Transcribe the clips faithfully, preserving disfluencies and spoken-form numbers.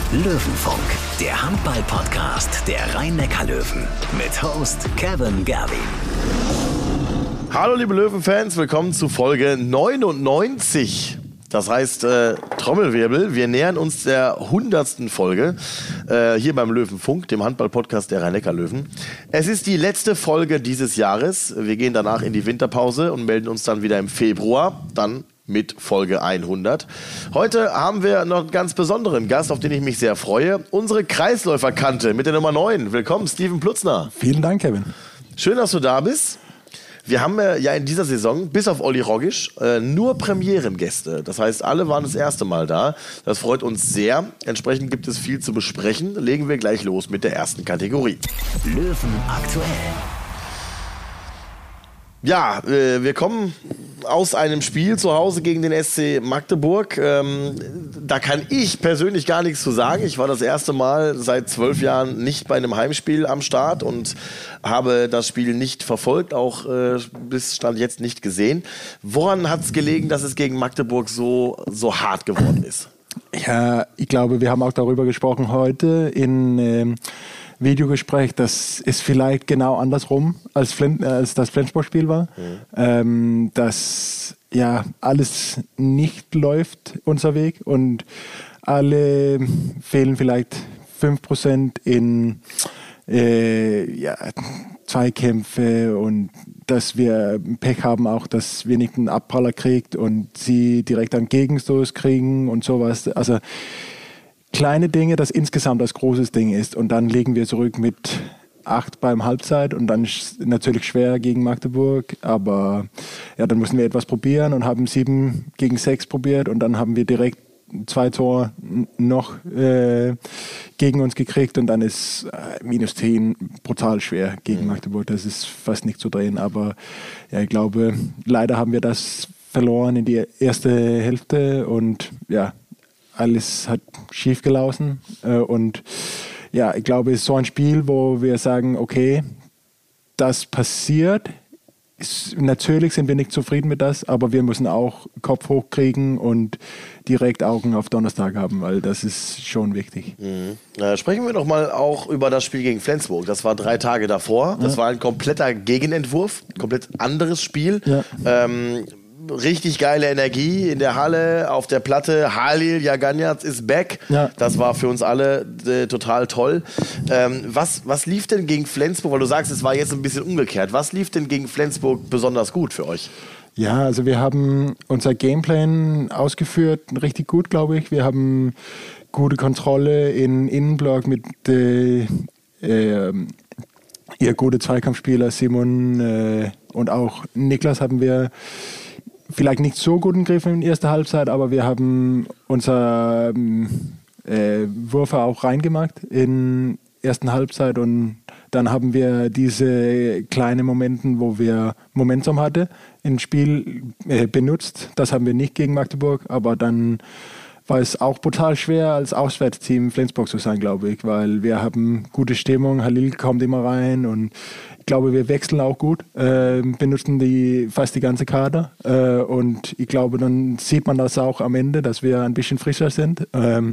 Löwenfunk, der Handball-Podcast der Rhein-Neckar-Löwen mit Host Kevin Gerwin. Hallo liebe Löwenfans, willkommen zu Folge neunundneunzig. Das heißt, äh, Trommelwirbel, wir nähern uns der hundertsten Folge äh, hier beim Löwenfunk, dem Handball-Podcast der Rhein-Neckar-Löwen. Es ist die letzte Folge dieses Jahres. Wir gehen danach in die Winterpause und melden uns dann wieder im Februar, dann mit Folge hundert. Heute haben wir noch einen ganz besonderen Gast, auf den ich mich sehr freue. Unsere Kreisläuferkante mit der Nummer neun. Willkommen, Steven Plutzner. Vielen Dank, Kevin. Schön, dass du da bist. Wir haben ja in dieser Saison, bis auf Olli Rogisch, nur Premierengäste. Das heißt, alle waren das erste Mal da. Das freut uns sehr. Entsprechend gibt es viel zu besprechen. Legen wir gleich los mit der ersten Kategorie. Löwen aktuell. Ja, äh, wir kommen aus einem Spiel zu Hause gegen den S C Magdeburg. Ähm, da kann ich persönlich gar nichts zu sagen. Ich war das erste Mal seit zwölf Jahren nicht bei einem Heimspiel am Start und habe das Spiel nicht verfolgt, auch äh, bis Stand jetzt nicht gesehen. Woran hat es gelegen, dass es gegen Magdeburg so, so hart geworden ist? Ja, ich glaube, wir haben auch darüber gesprochen heute in ähm Videogespräch, dass es vielleicht genau andersrum als, Flint, als das Flensburg-Spiel war, mhm. ähm, dass ja alles nicht läuft, unser Weg, und alle fehlen vielleicht fünf Prozent in äh, ja, Zweikämpfe, und dass wir Pech haben auch, dass wir nicht einen Abpraller kriegt und sie direkt einen Gegenstoß kriegen und sowas. Also kleine Dinge, das insgesamt das großes Ding ist. Und dann liegen wir zurück mit acht beim Halbzeit und dann ist es natürlich schwer gegen Magdeburg. Aber ja, dann mussten wir etwas probieren und haben sieben gegen sechs probiert und dann haben wir direkt zwei Tore noch äh, gegen uns gekriegt und dann ist äh, minus zehn brutal schwer gegen mhm. Magdeburg. Das ist fast nicht zu drehen. Aber ja, ich glaube, leider haben wir das verloren in die erste Hälfte und ja, alles hat schief gelaufen und ja, ich glaube, es ist so ein Spiel, wo wir sagen, okay, das passiert. Ist, natürlich sind wir nicht zufrieden mit das, aber wir müssen auch Kopf hochkriegen und direkt Augen auf Donnerstag haben, weil das ist schon wichtig. Mhm. Äh, sprechen wir doch mal auch über das Spiel gegen Flensburg. Das war drei Tage davor. Das ja. war ein kompletter Gegenentwurf, ein komplett anderes Spiel. Ja. Ähm, Richtig geile Energie in der Halle, auf der Platte. Halil Jaganjac ist back. Ja. Das war für uns alle äh, total toll. Ähm, was, was lief denn gegen Flensburg? Weil du sagst, es war jetzt ein bisschen umgekehrt. Was lief denn gegen Flensburg besonders gut für euch? Ja, also wir haben unser Gameplan ausgeführt, richtig gut, glaube ich. Wir haben gute Kontrolle in Innenblock mit äh, äh, ihr gute Zweikampfspieler Simon äh, und auch Niklas haben wir vielleicht nicht so guten Griff in der ersten Halbzeit, aber wir haben unser äh, Würfe auch reingemacht in der ersten Halbzeit und dann haben wir diese kleinen Momente, wo wir Momentum hatten, im Spiel äh, benutzt. Das haben wir nicht gegen Magdeburg, aber dann war es auch brutal schwer, als Auswärtsteam Flensburg zu sein, glaube ich, weil wir haben gute Stimmung, Halil kommt immer rein und ich glaube, wir wechseln auch gut, äh, benutzen die fast die ganze Kader äh, und ich glaube, dann sieht man das auch am Ende, dass wir ein bisschen frischer sind ähm,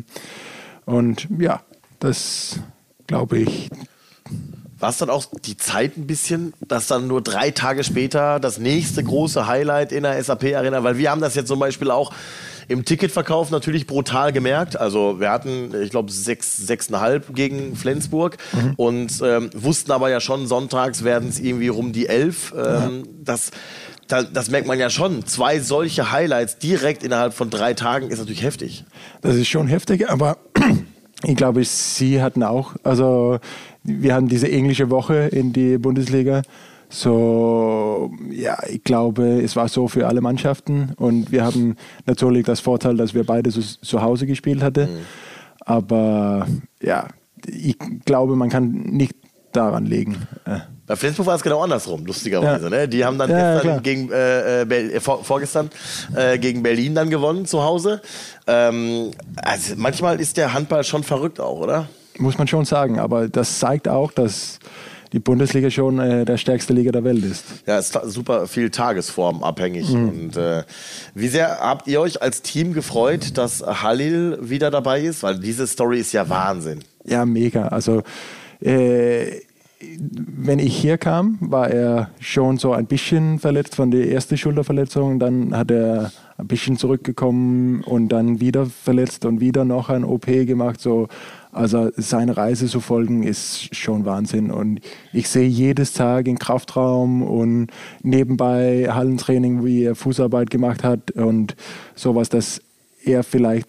und ja, das glaube ich. War es dann auch die Zeit ein bisschen, dass dann nur drei Tage später das nächste große Highlight in der S A P-Arena, weil wir haben das jetzt zum Beispiel auch im Ticketverkauf natürlich brutal gemerkt. Also wir hatten, ich glaube, sechs, sechseinhalb gegen Flensburg mhm. und ähm, wussten aber ja schon, sonntags werden es irgendwie rum die elf. Ähm, ja. das, das, das merkt man ja schon. Zwei solche Highlights direkt innerhalb von drei Tagen ist natürlich heftig. Das ist schon heftig, aber ich glaube, sie hatten auch, also wir haben diese englische Woche in die Bundesliga. So, ja, ich glaube, es war so für alle Mannschaften und wir haben natürlich das Vorteil, dass wir beide zu, zu Hause gespielt hatten. Mhm. Aber ja, ich glaube, man kann nicht daran legen. Bei Flensburg war es genau andersrum, lustigerweise. Ja. Ne? Die haben dann ja, gestern gegen, äh, äh, vor, vorgestern äh, gegen Berlin dann gewonnen zu Hause. Ähm, also manchmal ist der Handball schon verrückt auch, oder? Muss man schon sagen, aber das zeigt auch, dass die Bundesliga schon äh, der stärkste Liga der Welt ist. Ja, es ist super viel Tagesform abhängig. Mhm. Und äh, wie sehr habt ihr euch als Team gefreut, dass Halil wieder dabei ist? Weil diese Story ist ja Wahnsinn. Ja, mega. Also äh, wenn ich hier kam, war er schon so ein bisschen verletzt von der ersten Schulterverletzung. Dann hat er ein bisschen zurückgekommen und dann wieder verletzt und wieder noch ein O P gemacht. So, also seine Reise zu folgen ist schon Wahnsinn. Und ich sehe jedes Tag im Kraftraum und nebenbei Hallentraining, wie er Fußarbeit gemacht hat und sowas, dass er vielleicht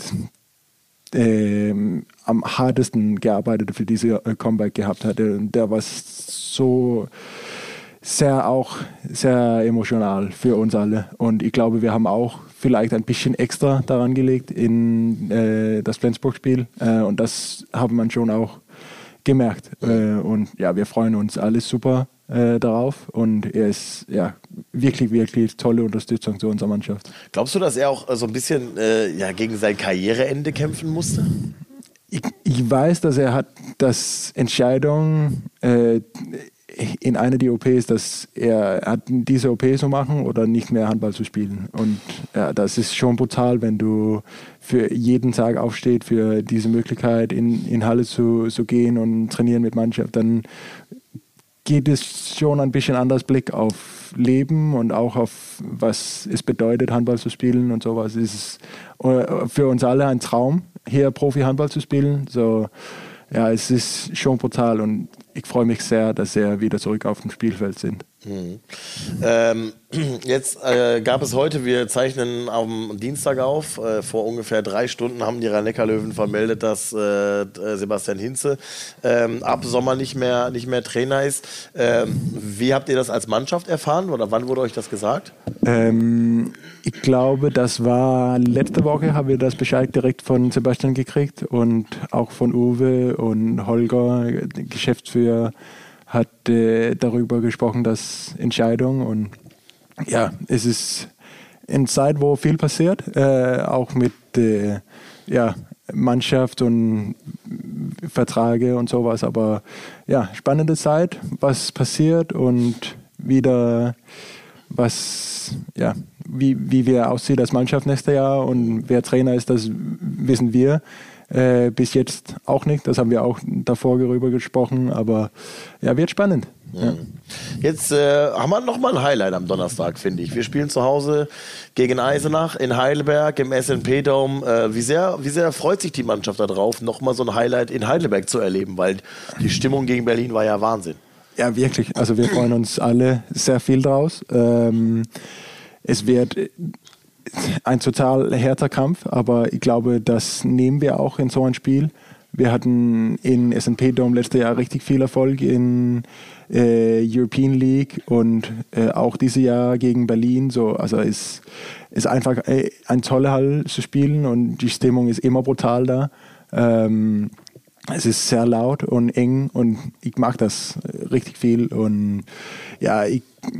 Ähm, am hartesten gearbeitet für diese äh, Comeback gehabt hatte. Und der war so sehr auch sehr emotional für uns alle. Und ich glaube, wir haben auch vielleicht ein bisschen extra daran gelegt in äh, das Flensburg-Spiel. Äh, und das haben wir schon auch gemerkt. Äh, und ja, wir freuen uns alle super äh, darauf. Und er ist ja wirklich, wirklich tolle Unterstützung zu unserer Mannschaft. Glaubst du, dass er auch so ein bisschen äh, ja, gegen sein Karriereende kämpfen musste? Ich, ich weiß, dass er hat das Entscheidung äh, in einer der O Ps, dass er hat diese O P zu machen oder nicht mehr Handball zu spielen. Und ja, das ist schon brutal, wenn du für jeden Tag aufstehst, für diese Möglichkeit in, in Halle zu, zu gehen und trainieren mit Mannschaft, dann geht es schon ein bisschen anders Blick auf Leben und auch auf, was es bedeutet, Handball zu spielen und sowas. Es ist für uns alle ein Traum, hier Profi-Handball zu spielen. So, ja, es ist schon brutal und ich freue mich sehr, dass er wieder zurück auf dem Spielfeld sind. Mhm. Ähm, jetzt äh, gab es heute, wir zeichnen am Dienstag auf, äh, vor ungefähr drei Stunden haben die Rhein-Neckar-Löwen vermeldet, dass äh, Sebastian Hinze ähm, ab Sommer nicht mehr, nicht mehr Trainer ist. Ähm, wie habt ihr das als Mannschaft erfahren oder wann wurde euch das gesagt? Ähm, ich glaube, das war letzte Woche, haben wir das Bescheid direkt von Sebastian gekriegt und auch von Uwe und Holger, Geschäftsführer, hat äh, darüber gesprochen, dass Entscheidung und ja, es ist eine Zeit, wo viel passiert, äh, auch mit äh, ja, Mannschaft und Verträge und sowas, aber ja, spannende Zeit, was passiert und wieder was, ja, wie, wie wir aussehen als Mannschaft nächstes Jahr und wer Trainer ist, das wissen wir. Äh, bis jetzt auch nicht, das haben wir auch davor darüber gesprochen, aber ja, wird spannend. Ja. Jetzt äh, haben wir nochmal ein Highlight am Donnerstag, finde ich. Wir spielen zu Hause gegen Eisenach in Heidelberg im S and P Dome. Äh, wie sehr, wie sehr freut sich die Mannschaft darauf, nochmal so ein Highlight in Heidelberg zu erleben, weil die Stimmung gegen Berlin war ja Wahnsinn. Ja, wirklich. Also wir freuen uns alle sehr viel draus. Ähm, es wird ein total härter Kampf, aber ich glaube, das nehmen wir auch in so ein Spiel. Wir hatten in S and P Dome letztes Jahr richtig viel Erfolg in äh, European League und äh, auch dieses Jahr gegen Berlin. So, also es ist einfach äh, ein toller Hall zu spielen und die Stimmung ist immer brutal da. Ähm, Es ist sehr laut und eng und ich mag das richtig viel. Und ja, ich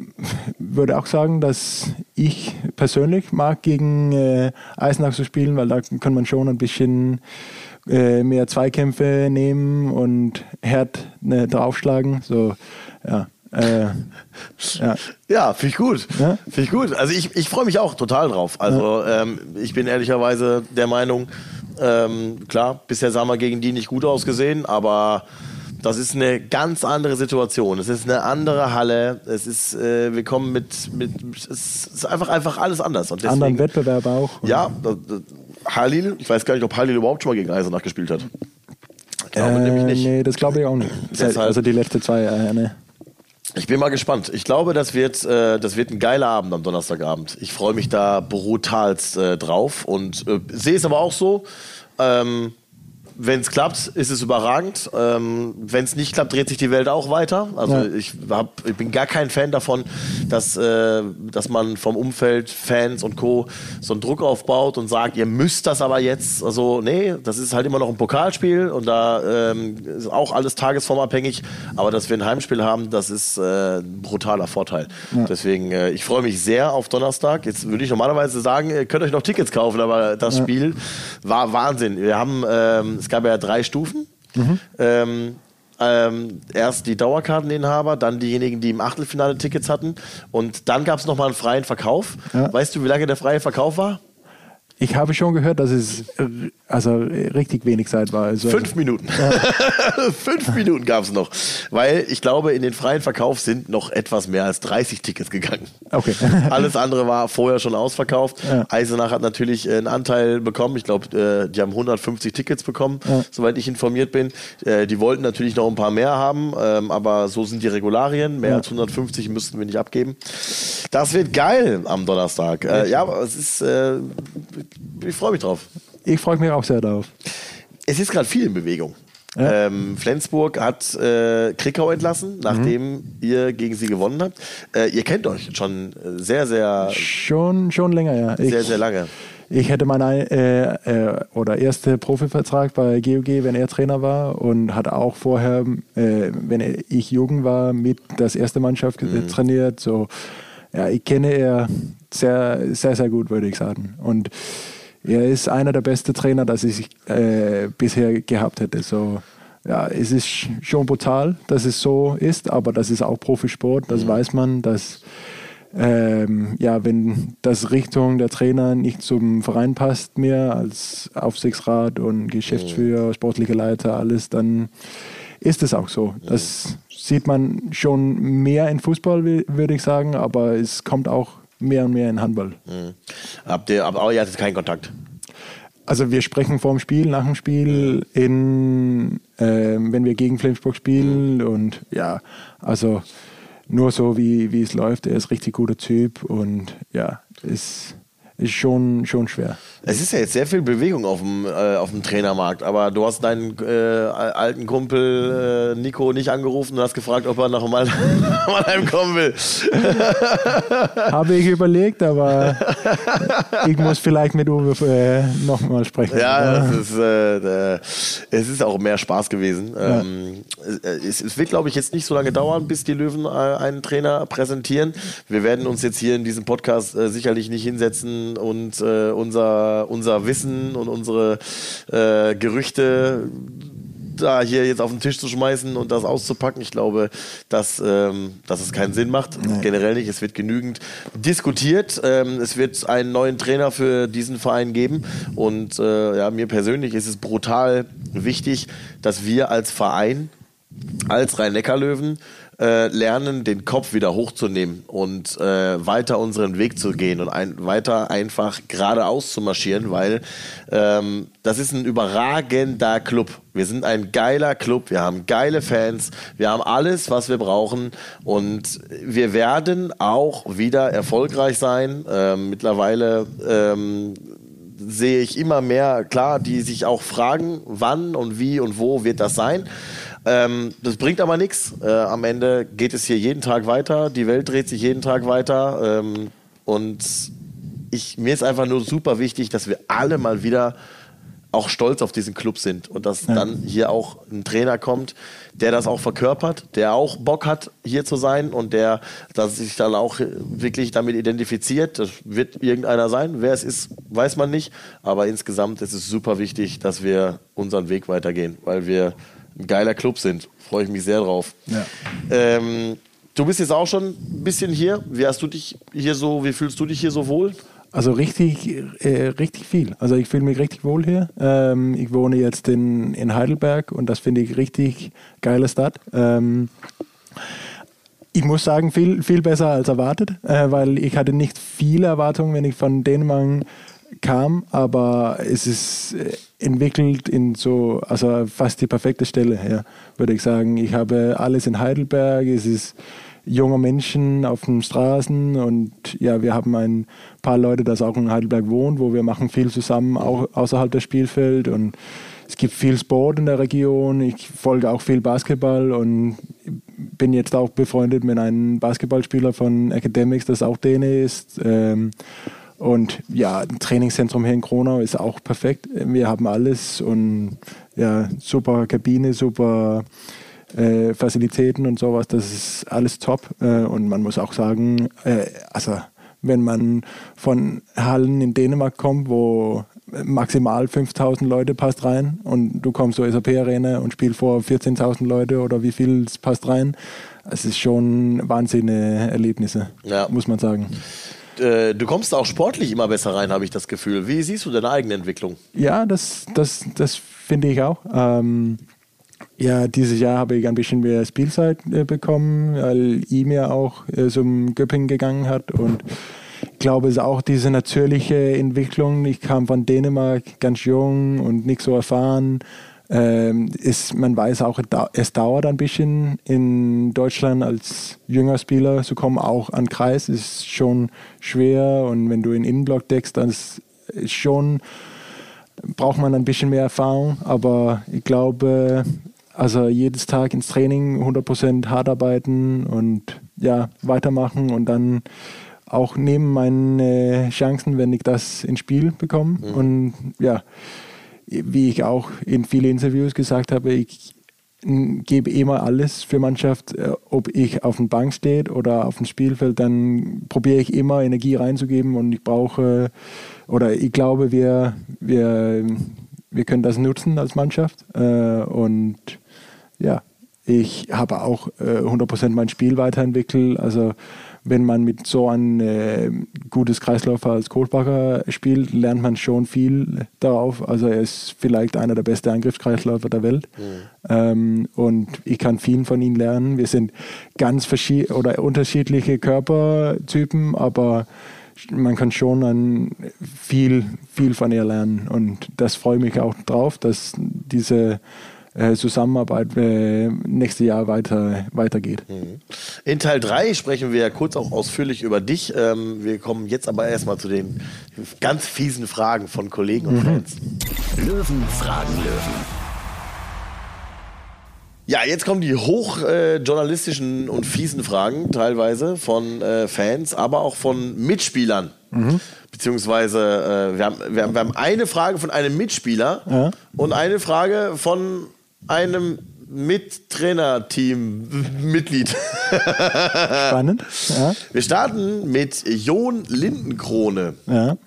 würde auch sagen, dass ich persönlich mag, gegen äh, Eisenach zu spielen, weil da kann man schon ein bisschen äh, mehr Zweikämpfe nehmen und hart ne, draufschlagen. So, ja. Äh, ja, ja finde ich gut. Ja? Finde ich gut. Also ich, ich freue mich auch total drauf. Also ja. ähm, ich bin ehrlicherweise der Meinung, ähm, klar, bisher haben wir gegen die nicht gut ausgesehen, aber das ist eine ganz andere Situation. Es ist eine andere Halle. Es ist, äh, wir kommen mit, mit es ist einfach, einfach alles anders. Und deswegen, anderen Wettbewerb auch. Ja, Halil, ich weiß gar nicht, ob Halil überhaupt schon mal gegen Eisenach gespielt hat. Ich glaube äh, nämlich nicht. Nee, das glaube ich auch nicht. Deshalb, also die letzten zwei, äh, ne. Ich bin mal gespannt. Ich glaube, das wird, äh, das wird ein geiler Abend am Donnerstagabend. Ich freue mich da brutalst äh, drauf und äh, sehe es aber auch so. Ähm, wenn es klappt, ist es überragend. Ähm, wenn es nicht klappt, dreht sich die Welt auch weiter. Also ja. ich, hab, ich bin gar kein Fan davon, dass, äh, dass man vom Umfeld, Fans und Co. so einen Druck aufbaut und sagt, ihr müsst das aber jetzt. Also nee, das ist halt immer noch ein Pokalspiel und da ähm, ist auch alles tagesformabhängig. Aber dass wir ein Heimspiel haben, das ist äh, ein brutaler Vorteil. Ja. Deswegen, äh, ich freue mich sehr auf Donnerstag. Jetzt würde ich normalerweise sagen, ihr könnt euch noch Tickets kaufen, aber das ja. Spiel war Wahnsinn. Wir haben ähm, Es gab ja drei Stufen. Mhm. Ähm, Ähm, erst die Dauerkarteninhaber, dann diejenigen, die im Achtelfinale Tickets hatten. Und dann gab es nochmal einen freien Verkauf. Ja. Weißt du, wie lange der freie Verkauf war? Ich habe schon gehört, dass es also richtig wenig Zeit war. Also Fünf Minuten. Ja. Fünf Minuten gab es noch. Weil ich glaube, in den freien Verkauf sind noch etwas mehr als dreißig Tickets gegangen. Okay. Alles andere war vorher schon ausverkauft. Ja. Eisenach hat natürlich einen Anteil bekommen. Ich glaube, die haben hundertfünfzig Tickets bekommen, ja. soweit ich informiert bin. Die wollten natürlich noch ein paar mehr haben, aber so sind die Regularien. Mehr ja. als hundertfünfzig müssten wir nicht abgeben. Das wird geil am Donnerstag. Ja, ja aber es ist... Ich freue mich drauf. Ich freue mich auch sehr drauf. Es ist gerade viel in Bewegung. Ja. Ähm, Flensburg hat äh, Krikau entlassen, nachdem mhm. ihr gegen sie gewonnen habt. Äh, ihr kennt euch schon sehr, sehr... Schon, schon länger, ja. Sehr, ich, sehr lange. Ich hätte meinen äh, äh, oder erste Profivertrag bei G O G, wenn er Trainer war, und hat auch vorher, äh, wenn ich jung war, mit das erste Mannschaft mhm. trainiert. So, ja, ich kenne er sehr, sehr, sehr gut, würde ich sagen. Und er ist einer der besten Trainer, das ich äh, bisher gehabt hätte. So, ja, es ist schon brutal, dass es so ist, aber das ist auch Profisport, das mhm. weiß man, dass ähm, ja, wenn das Richtung der Trainer nicht zum Verein passt mehr als Aufsichtsrat und Geschäftsführer, mhm. sportliche Leiter, alles, dann ist es auch so. Mhm. Das sieht man schon mehr in Fußball, würde ich sagen, aber es kommt auch mehr und mehr in Handball. Mhm. Habt ihr, aber ihr hattet keinen Kontakt? Also wir sprechen vor dem Spiel, nach dem Spiel, in, äh, wenn wir gegen Flensburg spielen mhm. und ja, also nur so, wie, wie es läuft. Er ist ein richtig guter Typ und ja, ist, ist schon, schon schwer. Es ist ja jetzt sehr viel Bewegung auf dem, äh, auf dem Trainermarkt, aber du hast deinen äh, alten Kumpel äh, Nico nicht angerufen und hast gefragt, ob er noch mal Mannheim kommen will. Habe ich überlegt, aber ich muss vielleicht mit Uwe äh, nochmal sprechen. Ja, das ist, äh, äh, es ist auch mehr Spaß gewesen. Ja. Ähm, es, es wird, glaube ich, jetzt nicht so lange dauern, bis die Löwen äh, einen Trainer präsentieren. Wir werden uns jetzt hier in diesem Podcast äh, sicherlich nicht hinsetzen und äh, unser unser Wissen und unsere äh, Gerüchte da hier jetzt auf den Tisch zu schmeißen und das auszupacken. Ich glaube, dass, ähm, dass es keinen Sinn macht. Nein. Generell nicht. Es wird genügend diskutiert. Ähm, es wird einen neuen Trainer für diesen Verein geben. Und äh, ja, mir persönlich ist es brutal wichtig, dass wir als Verein, als Rhein-Neckar-Löwen, Äh, lernen, den Kopf wieder hochzunehmen und äh, weiter unseren Weg zu gehen und ein, weiter einfach geradeaus zu marschieren, weil ähm, das ist ein überragender Club. Wir sind ein geiler Club, wir haben geile Fans, wir haben alles, was wir brauchen und wir werden auch wieder erfolgreich sein. Ähm, mittlerweile ähm, sehe ich immer mehr, klar, die sich auch fragen, wann und wie und wo wird das sein. Ähm, das bringt aber nichts. Äh, am Ende geht es hier jeden Tag weiter. Die Welt dreht sich jeden Tag weiter. Ähm, und ich, mir ist einfach nur super wichtig, dass wir alle mal wieder auch stolz auf diesen Club sind. Und dass ja. dann hier auch ein Trainer kommt, der das auch verkörpert, der auch Bock hat, hier zu sein und der dass sich dann auch wirklich damit identifiziert. Das wird irgendeiner sein. Wer es ist, weiß man nicht. Aber insgesamt ist es super wichtig, dass wir unseren Weg weitergehen, weil wir ein geiler Club sind. Freue ich mich sehr drauf. Ja. Ähm, du bist jetzt auch schon ein bisschen hier. Wie hast du dich hier so, wie fühlst du dich hier so wohl? Also richtig, äh, richtig viel. Also ich fühle mich richtig wohl hier. Ähm, ich wohne jetzt in, in Heidelberg und das finde ich richtig geile Stadt. Ähm, ich muss sagen, viel, viel besser als erwartet, äh, weil ich hatte nicht viele Erwartungen, wenn ich von Dänemark kam, aber es ist entwickelt in so, also fast die perfekte Stelle, ja, würde ich sagen. Ich habe alles in Heidelberg, es ist junge Menschen auf den Straßen und ja, wir haben ein paar Leute, das auch in Heidelberg wohnen, wo wir machen viel zusammen, auch außerhalb des Spielfelds und es gibt viel Sport in der Region, ich folge auch viel Basketball und bin jetzt auch befreundet mit einem Basketballspieler von Academics, das auch Däne ist. Ähm, Und ja, ein Trainingszentrum hier in Kronau ist auch perfekt. Wir haben alles und ja, super Kabine, super äh, Facilitäten und sowas. Das ist alles top. Äh, und man muss auch sagen, äh, also wenn man von Hallen in Dänemark kommt, wo maximal fünftausend Leute passt rein und du kommst zur S A P-Arena und spielst vor vierzehntausend Leute oder wie viel passt rein. Es ist schon wahnsinnige Erlebnisse, ja. muss man sagen. Du kommst auch sportlich immer besser rein, habe ich das Gefühl. Wie siehst du deine eigene Entwicklung? Ja, das, das, das finde ich auch. Ähm, ja, dieses Jahr habe ich ein bisschen mehr Spielzeit äh, bekommen, weil ihm ja auch äh, zum Göppingen gegangen hat. Und ich glaube, es ist auch diese natürliche Entwicklung. Ich kam von Dänemark ganz jung und nicht so erfahren. Ähm, ist, man weiß auch, es dauert ein bisschen in Deutschland als junger Spieler zu kommen, auch an Kreis ist schon schwer und wenn du in Innenblock deckst, dann ist schon, braucht man ein bisschen mehr Erfahrung, aber ich glaube, also jedes Tag ins Training hundert Prozent hart arbeiten und ja, weitermachen und dann auch nehmen meine Chancen, wenn ich das ins Spiel bekomme mhm. und ja, wie ich auch in vielen Interviews gesagt habe, ich gebe immer alles für Mannschaft, ob ich auf der Bank stehe oder auf dem Spielfeld, dann probiere ich immer Energie reinzugeben und ich brauche, oder ich glaube, wir, wir, wir können das nutzen als Mannschaft und ja, ich habe auch hundert Prozent mein Spiel weiterentwickelt, also wenn man mit so einem äh, gutes Kreisläufer als Kohlbacher spielt, lernt man schon viel darauf. Also er ist vielleicht einer der besten Angriffskreisläufer der Welt. Mhm. Ähm, und ich kann viel von ihm lernen. Wir sind ganz verschied- oder unterschiedliche Körpertypen, aber man kann schon an viel, viel von ihr lernen. Und das freue ich mich auch drauf, dass diese Zusammenarbeit äh, nächstes Jahr weiter, weitergeht. In Teil drei sprechen wir kurz auch ausführlich über dich. Ähm, wir kommen jetzt aber erstmal zu den ganz fiesen Fragen von Kollegen und mhm. Fans. Löwen fragen Löwen. Ja, jetzt kommen die hochjournalistischen äh, und fiesen Fragen teilweise von äh, Fans, aber auch von Mitspielern. Mhm. Beziehungsweise äh, wir, haben, wir, haben, wir haben eine Frage von einem Mitspieler ja. und eine Frage von einem Mittrainerteam-Mitglied. Spannend. Ja. Wir starten mit Jon Lindenkrone. Ja.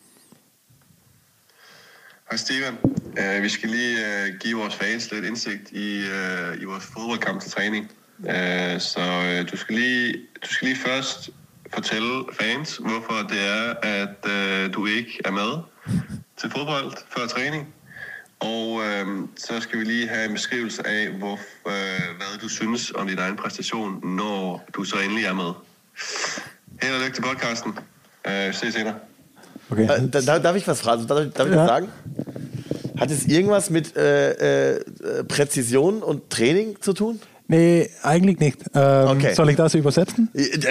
Hej Steven. Uh, vi skal lige uh, give vores fans lidt indsigt i, uh, i vores fodboldkamp til træning. Uh, så uh, du, skal lige, du skal lige først fortælle fans, hvorfor det er, at uh, du ikke er med til fodbold før træning. Og øh, så skal vi lige have en beskrivelse af, hvor, øh, hvad du synes om din egen præstation, når du så endelig er med. Held og lykke til podcasten. Øh, ses senere. Okay. Äh, darf ich was fragen? Darf, darf ich ja. was sagen? Hat es irgendwas mit äh, äh, Präzision und Training zu tun? Nee, eigentlich nicht. Ähm, okay. Soll ich das übersetzen?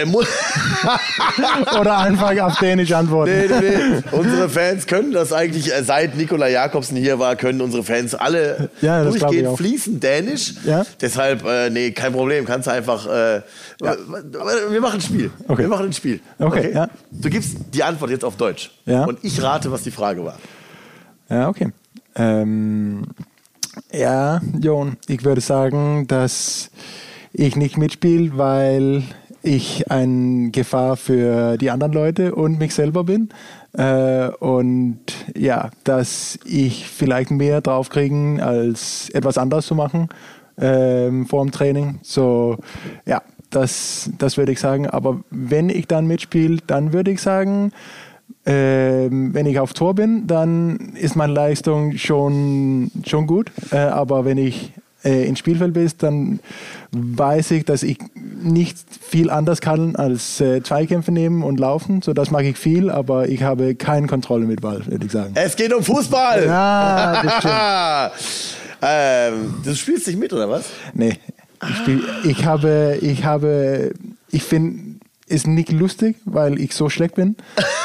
Oder einfach auf Dänisch antworten? Nee, nee, nee. Unsere Fans können das eigentlich, seit Nikola Jakobsen hier war, können unsere Fans alle ja, durchgehend fließend Dänisch. Ja? Deshalb, äh, nee, kein Problem. Kannst du einfach, äh, ja. wir machen ein Spiel. Okay. Wir machen ein Spiel. Okay, okay? Ja. Du gibst die Antwort jetzt auf Deutsch. Ja. Und ich rate, was die Frage war. Ja, okay. Ähm... Ja, Jon, ich würde sagen, dass ich nicht mitspiele, weil ich eine Gefahr für die anderen Leute und mich selber bin. Äh, und ja, dass ich vielleicht mehr drauf kriegen, als etwas anderes zu machen äh, vor dem Training. So, ja, das, das würde ich sagen. Aber wenn ich dann mitspiele, dann würde ich sagen, Ähm, wenn ich auf Tor bin, dann ist meine Leistung schon, schon gut. Äh, aber wenn ich äh, ins Spielfeld bin, dann weiß ich, dass ich nicht viel anders kann als äh, Zweikämpfe nehmen und laufen. So, das mag ich viel, aber ich habe keine Kontrolle mit Ball, würde ich sagen. Es geht um Fußball! Ja, das stimmt. ähm, du spielst nicht mit, oder was? Nee. Ich, spiel, ich habe, ich habe, ich finde es nicht lustig, weil ich so schlecht bin.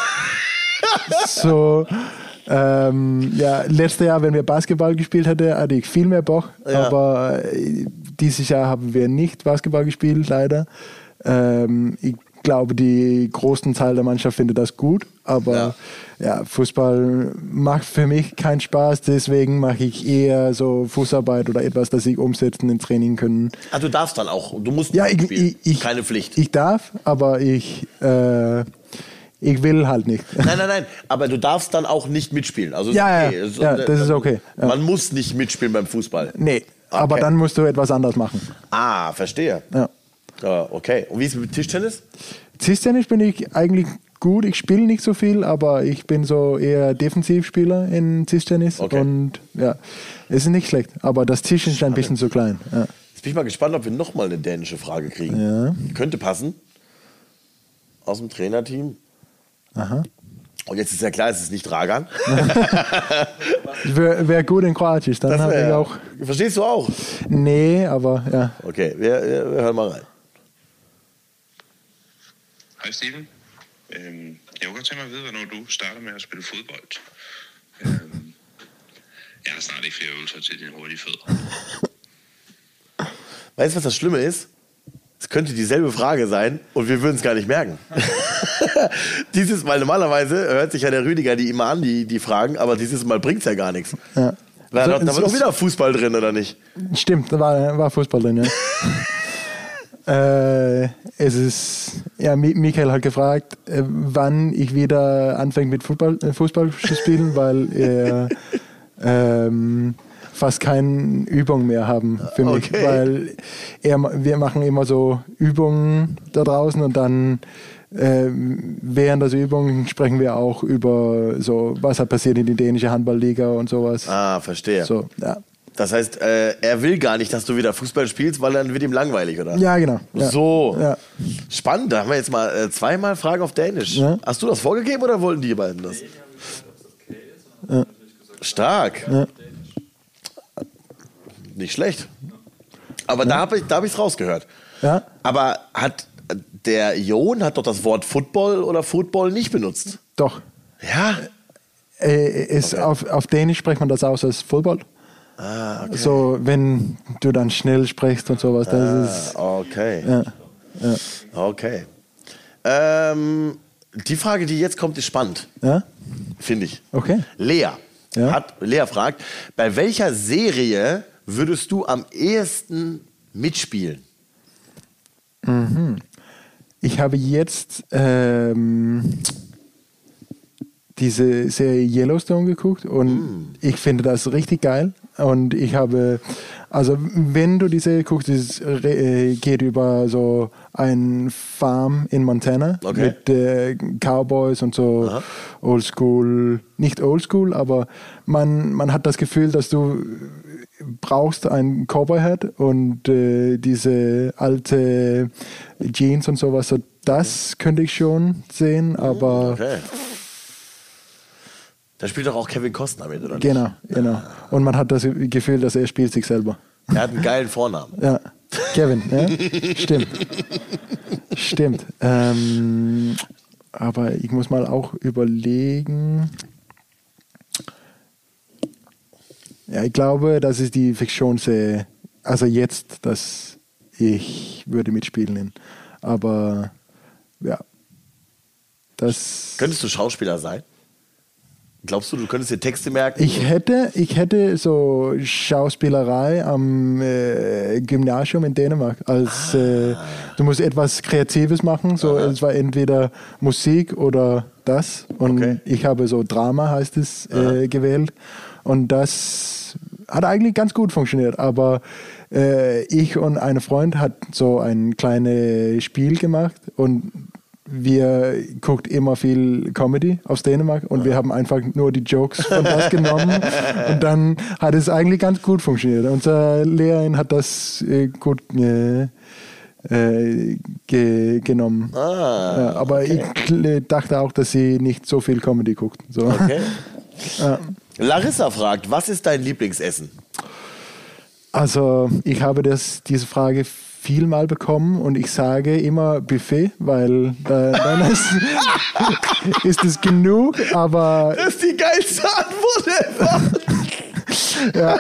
So, ähm, ja, letztes Jahr, wenn wir Basketball gespielt hätten, hatte ich viel mehr Bock, ja. aber dieses Jahr haben wir nicht Basketball gespielt, leider. Ähm, ich glaube, die großen Teil der Mannschaft findet das gut, aber ja. Ja, Fußball macht für mich keinen Spaß, deswegen mache ich eher so Fußarbeit oder etwas, das ich umsetzen im Training können. Ah, du darfst dann auch, du musst ja, ich, spielen, ich, keine Pflicht. Ich darf, aber ich... Äh, ich will halt nicht. Nein, nein, nein, aber du darfst dann auch nicht mitspielen. Also ist Ja, okay. ja, Es- ja, das ist okay. Ja. Man muss nicht mitspielen beim Fußball. Nee, aber Okay. dann musst du etwas anderes machen. Ah, verstehe. Ja. Ja, okay. Und wie ist es mit Tischtennis? Tischtennis bin ich eigentlich gut. Ich spiele nicht so viel, aber ich bin so eher Defensivspieler in Tischtennis. Okay. Und ja, es ist nicht schlecht. Aber das Tisch ist ein bisschen zu klein. Ja. Jetzt bin ich mal gespannt, ob wir nochmal eine dänische Frage kriegen. Ja. Könnte passen. Aus dem Trainerteam. Aha. Und jetzt ist ja klar, es ist nicht Dragan. Wäre wär gut in Kroatisch. Dann Das habe ich wär, auch. Verstehst du auch? Nee, aber ja. Okay, wir, wir, wir hören mal rein. Hej Steven. Øhm, jeg kunne godt tænke mig at vide, hvornår du starter med at spille fodbold. Øhm, jeg har snart ikke flere øvelser til dine hurtige fødder. Weißt du, was das Schlimme ist? Es könnte dieselbe Frage sein und wir würden es gar nicht merken. Dieses Mal, normalerweise hört sich ja der Rüdiger die immer an, die, die Fragen, aber dieses Mal bringt es ja gar nichts. Ja. Da, So, da, da es war doch ist- wieder Fußball drin, oder nicht? Stimmt, da war, war Fußball drin, ja. äh, es ist, ja, Mi- Michael hat gefragt, äh, wann ich wieder anfange mit Fußball, äh, Fußball zu spielen, weil er ähm, fast keine Übung mehr haben für mich. Okay. Weil er, wir machen immer so Übungen da draußen und dann äh, während der Übungen sprechen wir auch über so, was hat passiert in die dänische Handballliga und sowas. Ah, verstehe. So, ja. Das heißt, äh, er will gar nicht, dass du wieder Fußball spielst, weil dann wird ihm langweilig, oder? Ja, genau. Ja. So. Ja. Spannend, da haben wir jetzt mal äh, zweimal Fragen auf Dänisch. Ja. Hast du das vorgegeben oder wollten die beiden das? Ja. Stark. Ja. Nicht schlecht. Aber da habe ich es da hab ich's rausgehört. Ja. Aber hat der Jon hat doch das Wort Football oder Football nicht benutzt? Doch. Ja. Äh, ist auf, auf Dänisch spricht man das aus als Football. Ah, okay. So, wenn du dann schnell sprichst und sowas. Das ist, Ah, okay. ja, ja, Okay. Ähm, die Frage, die jetzt kommt, ist spannend, ja, finde ich. okay. Lea, Ja. hat, Lea fragt, bei welcher Serie würdest du am ehesten mitspielen? Ich habe jetzt ähm, diese Serie Yellowstone geguckt und ich finde das richtig geil. Und ich habe, also wenn du die Serie guckst, es äh, geht über so ein Farm in Montana Okay. mit äh, Cowboys und so Aha. Oldschool, nicht Oldschool, aber man, man hat das Gefühl, dass du brauchst ein Cowboy-Hat und äh, diese alte Jeans und sowas. So, das könnte ich schon sehen, aber Okay. Da spielt doch auch Kevin Costner mit, oder nicht? genau, genau. Und man hat das Gefühl, dass er spielt sich selber. Er hat einen geilen Vornamen. Ja, Kevin, ja? Stimmt. Stimmt. Ähm, aber ich muss mal auch überlegen. Ja, ich glaube, das ist die Fiktionsserie. Also jetzt, dass ich würde mitspielen. Aber ja, das. Könntest du Schauspieler sein? Glaubst du, du könntest dir Texte merken? Ich hätte, ich hätte so Schauspielerei am äh, Gymnasium in Dänemark. Als äh, du musst etwas Kreatives machen, so es war entweder Musik oder das. Und Okay. ich habe so Drama heißt es äh, gewählt und das hat eigentlich ganz gut funktioniert. Aber äh, ich und ein Freund hat so ein kleines Spiel gemacht und wir guckt immer viel Comedy aus Dänemark und wir haben einfach nur die Jokes von das genommen und dann hat es eigentlich ganz gut funktioniert. Unser Lehrerin hat das äh, gut äh, äh, ge genommen. Ah, ja, aber ich kl- dachte auch, dass sie nicht so viel Comedy guckt. So. Okay. Ja. Larissa fragt, was ist dein Lieblingsessen? Also ich habe das, diese Frage viel mal bekommen und ich sage immer Buffet, weil äh, dann ist, ist es genug, aber Das ist die geilste Antwort ever. ja.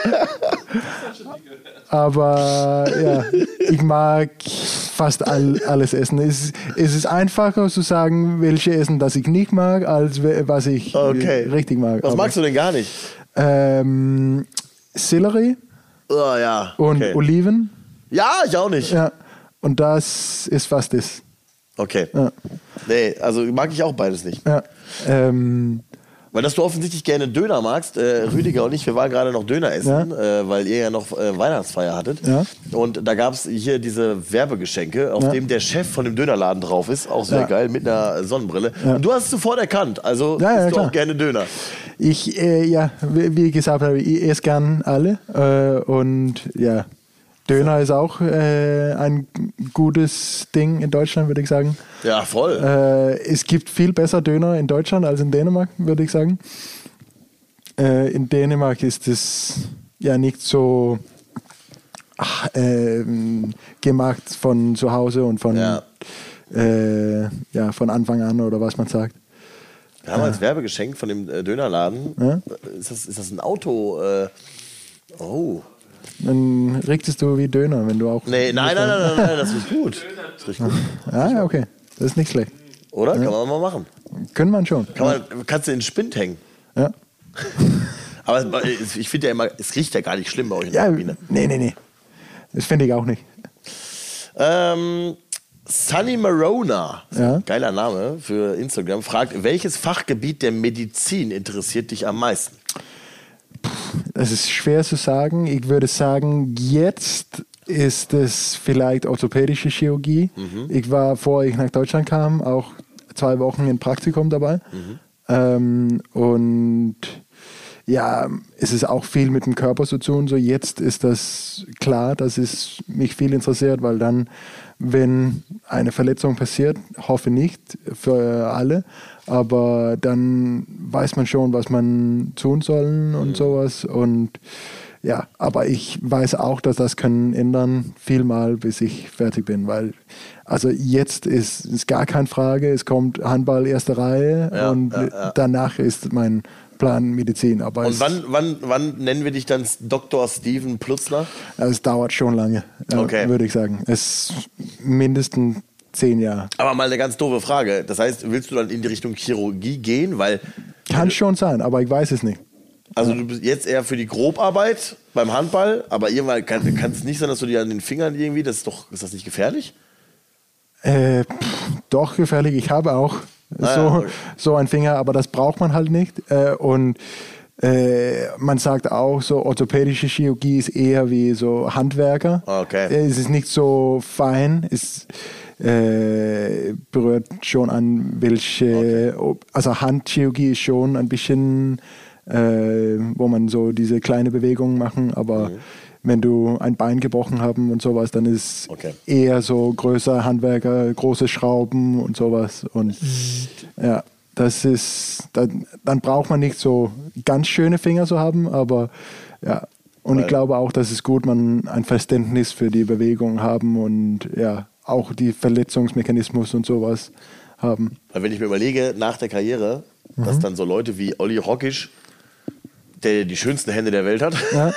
Aber ja, ich mag fast all, alles essen. Es, es ist einfacher zu sagen, welche Essen das ich nicht mag, als we- was ich Okay. äh, richtig mag. Was Aber, magst du denn gar nicht? Ähm, Sellerie Oh ja. und Okay. Oliven. Ja, ich auch nicht. Ja. Und das ist fast das. Okay. Ja. Nee, also mag ich auch beides nicht. Ja. Ähm, Weil dass du offensichtlich gerne Döner magst, äh, Rüdiger und ich, wir waren gerade noch Döner essen, Ja. äh, weil ihr ja noch äh, Weihnachtsfeier hattet. Ja. Und da gab es hier diese Werbegeschenke, auf Ja. dem der Chef von dem Dönerladen drauf ist, auch sehr Ja. geil, mit einer Sonnenbrille. Ja. Und du hast es sofort erkannt, also Ja, ja, isst du klar. auch gerne Döner. ich, äh, ja, wie, wie gesagt habe, ich esse gern alle. Äh, und ja, Döner ist auch äh, ein gutes Ding in Deutschland, würde ich sagen. Ja, voll. Äh, es gibt viel besser Döner in Deutschland als in Dänemark, würde ich sagen. Äh, in Dänemark ist es ja nicht so ach, ähm, gemacht von zu Hause und von, Ja. äh, ja, von Anfang an oder was man sagt. Wir haben als Werbegeschenk von dem äh, Dönerladen, Ja. ist, das, ist das ein Auto? Äh, oh. Dann richtest du wie Döner, wenn du auch. Nee, nein, nein, nein, nein, nein, das riecht gut. Das riecht gut. Ah, ja, okay. Das ist nicht schlecht. Oder? Kann man mal machen. Können man schon. Kann man, kannst du in den Spind hängen. Ja. Aber es- ich finde ja immer, es riecht ja gar nicht schlimm bei euch in der Ja, Kabine. nee, nee, nee. Das finde ich auch nicht. Ähm, Sunny Marona, Ja. geiler Name für Instagram, fragt, welches Fachgebiet der Medizin interessiert dich am meisten? Das ist schwer zu sagen. Ich würde sagen, jetzt ist es vielleicht orthopädische Chirurgie. Ich war, bevor ich nach Deutschland kam, auch zwei Wochen im Praktikum dabei. Ähm, und ja, es ist auch viel mit dem Körper zu tun. So jetzt ist das klar, dass es mich viel interessiert, weil dann, wenn eine Verletzung passiert, hoffe nicht für alle, aber dann weiß man schon, was man tun soll und sowas. Und ja, aber ich weiß auch, dass das kann ändern, vielmal, bis ich fertig bin, weil also jetzt ist es gar keine Frage, es kommt Handball erste Reihe Ja, und ja, ja. danach ist mein Plan Medizin. Aber Und es, wann, wann, wann nennen wir dich dann Doktor Steven Plutzler? es dauert schon lange, ja, Okay. würde ich sagen. Es mindestens zehn Jahre. Aber mal eine ganz doofe Frage. Das heißt, willst du dann in die Richtung Chirurgie gehen? Weil, Kann schon sein, aber ich weiß es nicht. also du bist jetzt eher für die Grobarbeit beim Handball, aber irgendwann kann, kann es nicht sein, dass du dir an den Fingern irgendwie, das ist doch, ist das nicht gefährlich? Äh, pff, doch gefährlich. Ich habe auch Ah, so, ja, okay. so einen Finger, aber das braucht man halt nicht. Äh, und äh, man sagt auch, so orthopädische Chirurgie ist eher wie so Handwerker. Ah, okay. Äh, Es ist nicht so fein. Es äh, berührt schon an welche, also Handchirurgie ist schon ein bisschen, äh, wo man so diese kleine Bewegungen machen, aber Mhm. wenn du ein Bein gebrochen haben und sowas, dann ist Okay. eher so größer Handwerker, große Schrauben und sowas. Und ja, das ist, dann, dann braucht man nicht so ganz schöne Finger zu haben, aber ja. Und Weil- ich glaube auch, dass es gut, man ein Verständnis für die Bewegung haben und ja, auch die Verletzungsmechanismus und sowas haben. Weil wenn ich mir überlege, nach der Karriere, dass dann so Leute wie Olli Hockisch, der die schönsten Hände der Welt hat, Ja.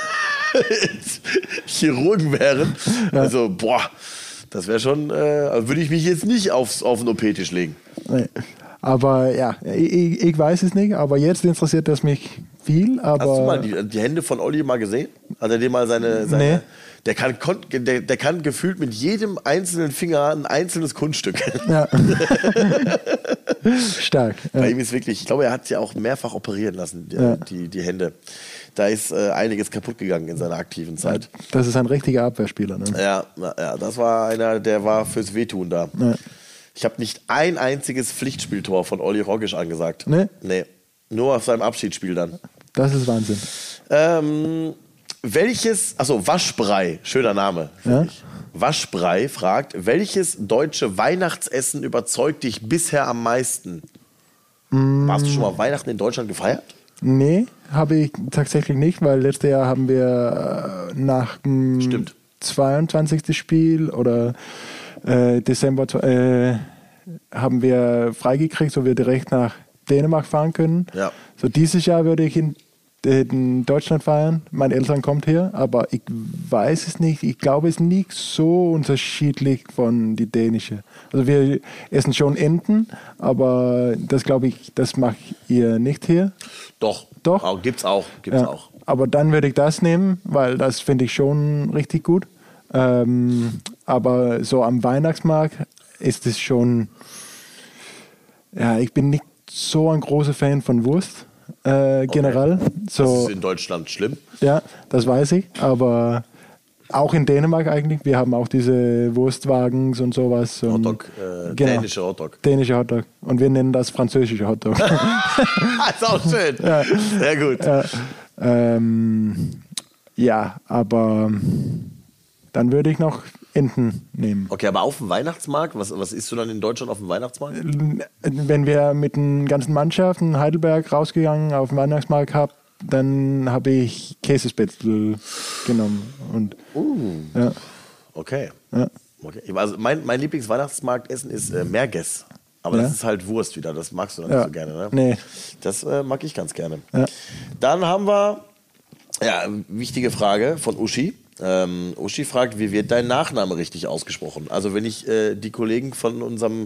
Chirurgen wären. Also, boah, das wäre schon, äh, also würde ich mich jetzt nicht aufs, auf den O P-Tisch legen. Nee. Aber ja, ich, ich weiß es nicht, aber jetzt interessiert das mich viel. Aber Hast du mal die, die Hände von Olli mal gesehen? Hat er dir mal seine, seine Nee. der, kann, kon- der, der kann gefühlt mit jedem einzelnen Finger ein einzelnes Kunststück. ja. Stark. Ja. Bei ihm ist wirklich, ich glaube, er hat sie auch mehrfach operieren lassen, die, Ja. die, die Hände. Da ist äh, einiges kaputt gegangen in seiner aktiven Zeit. Das ist ein richtiger Abwehrspieler. Ne? Ja, na, ja, das war einer, der war fürs Wehtun da. Ja. Ich habe nicht ein einziges Pflichtspieltor von Olli Hockisch angesagt. Nee? Nee. Nur auf seinem Abschiedsspiel dann. Das ist Wahnsinn. Ähm, welches, achso, Waschbrei, schöner Name. finde Ja. ich. Waschbrei fragt, welches deutsche Weihnachtsessen überzeugt dich bisher am meisten? Mm. Warst du schon mal Weihnachten in Deutschland gefeiert? Nee, habe ich tatsächlich nicht, weil letztes Jahr haben wir äh, nach dem Stimmt. zweiundzwanzigsten Spiel oder äh, Dezember äh, haben wir freigekriegt, so wir direkt nach Dänemark fahren können. Ja. So dieses Jahr würde ich in, in Deutschland feiern. Meine Eltern kommen hier, aber ich weiß es nicht. Ich glaube, es ist nicht so unterschiedlich von die dänische. Also wir essen schon Enten, aber das glaube ich, das macht ihr nicht hier. Doch. Doch? Auch, gibt's auch. Gibt's Ja, auch. aber dann würde ich das nehmen, weil das finde ich schon richtig gut. Ähm, aber so am Weihnachtsmarkt ist es schon, ja, ich bin nicht so ein großer Fan von Wurst äh, generell. Okay. So, das ist in Deutschland schlimm. Ja, das weiß ich, aber auch in Dänemark eigentlich. Wir haben auch diese Wurstwagens und sowas. Und Hotdog, äh, genau, dänische Hotdog. Dänische Hotdog. Und wir nennen das französische Hotdog. Ist auch schön. Ja. Sehr gut. Ja, ähm, ja, aber dann würde ich noch Enten nehmen. Okay, aber auf dem Weihnachtsmarkt, was, was isst du dann in Deutschland auf dem Weihnachtsmarkt? Wenn wir mit den ganzen Mannschaften in Heidelberg rausgegangen auf den Weihnachtsmarkt haben, dann habe ich Käsespätzle genommen. Und, Uh. ja. Okay. Ja. okay. Also mein, mein Lieblingsweihnachtsmarktessen ist äh, Merguez. Aber Ja. das ist halt Wurst wieder. Das magst du dann Ja. nicht so gerne, ne? Nee. Das äh, mag ich ganz gerne. Ja. Dann haben wir, ja, wichtige Frage von Uschi. Ähm, Uschi fragt, wie wird dein Nachname richtig ausgesprochen? Also wenn ich äh, die Kollegen von unserem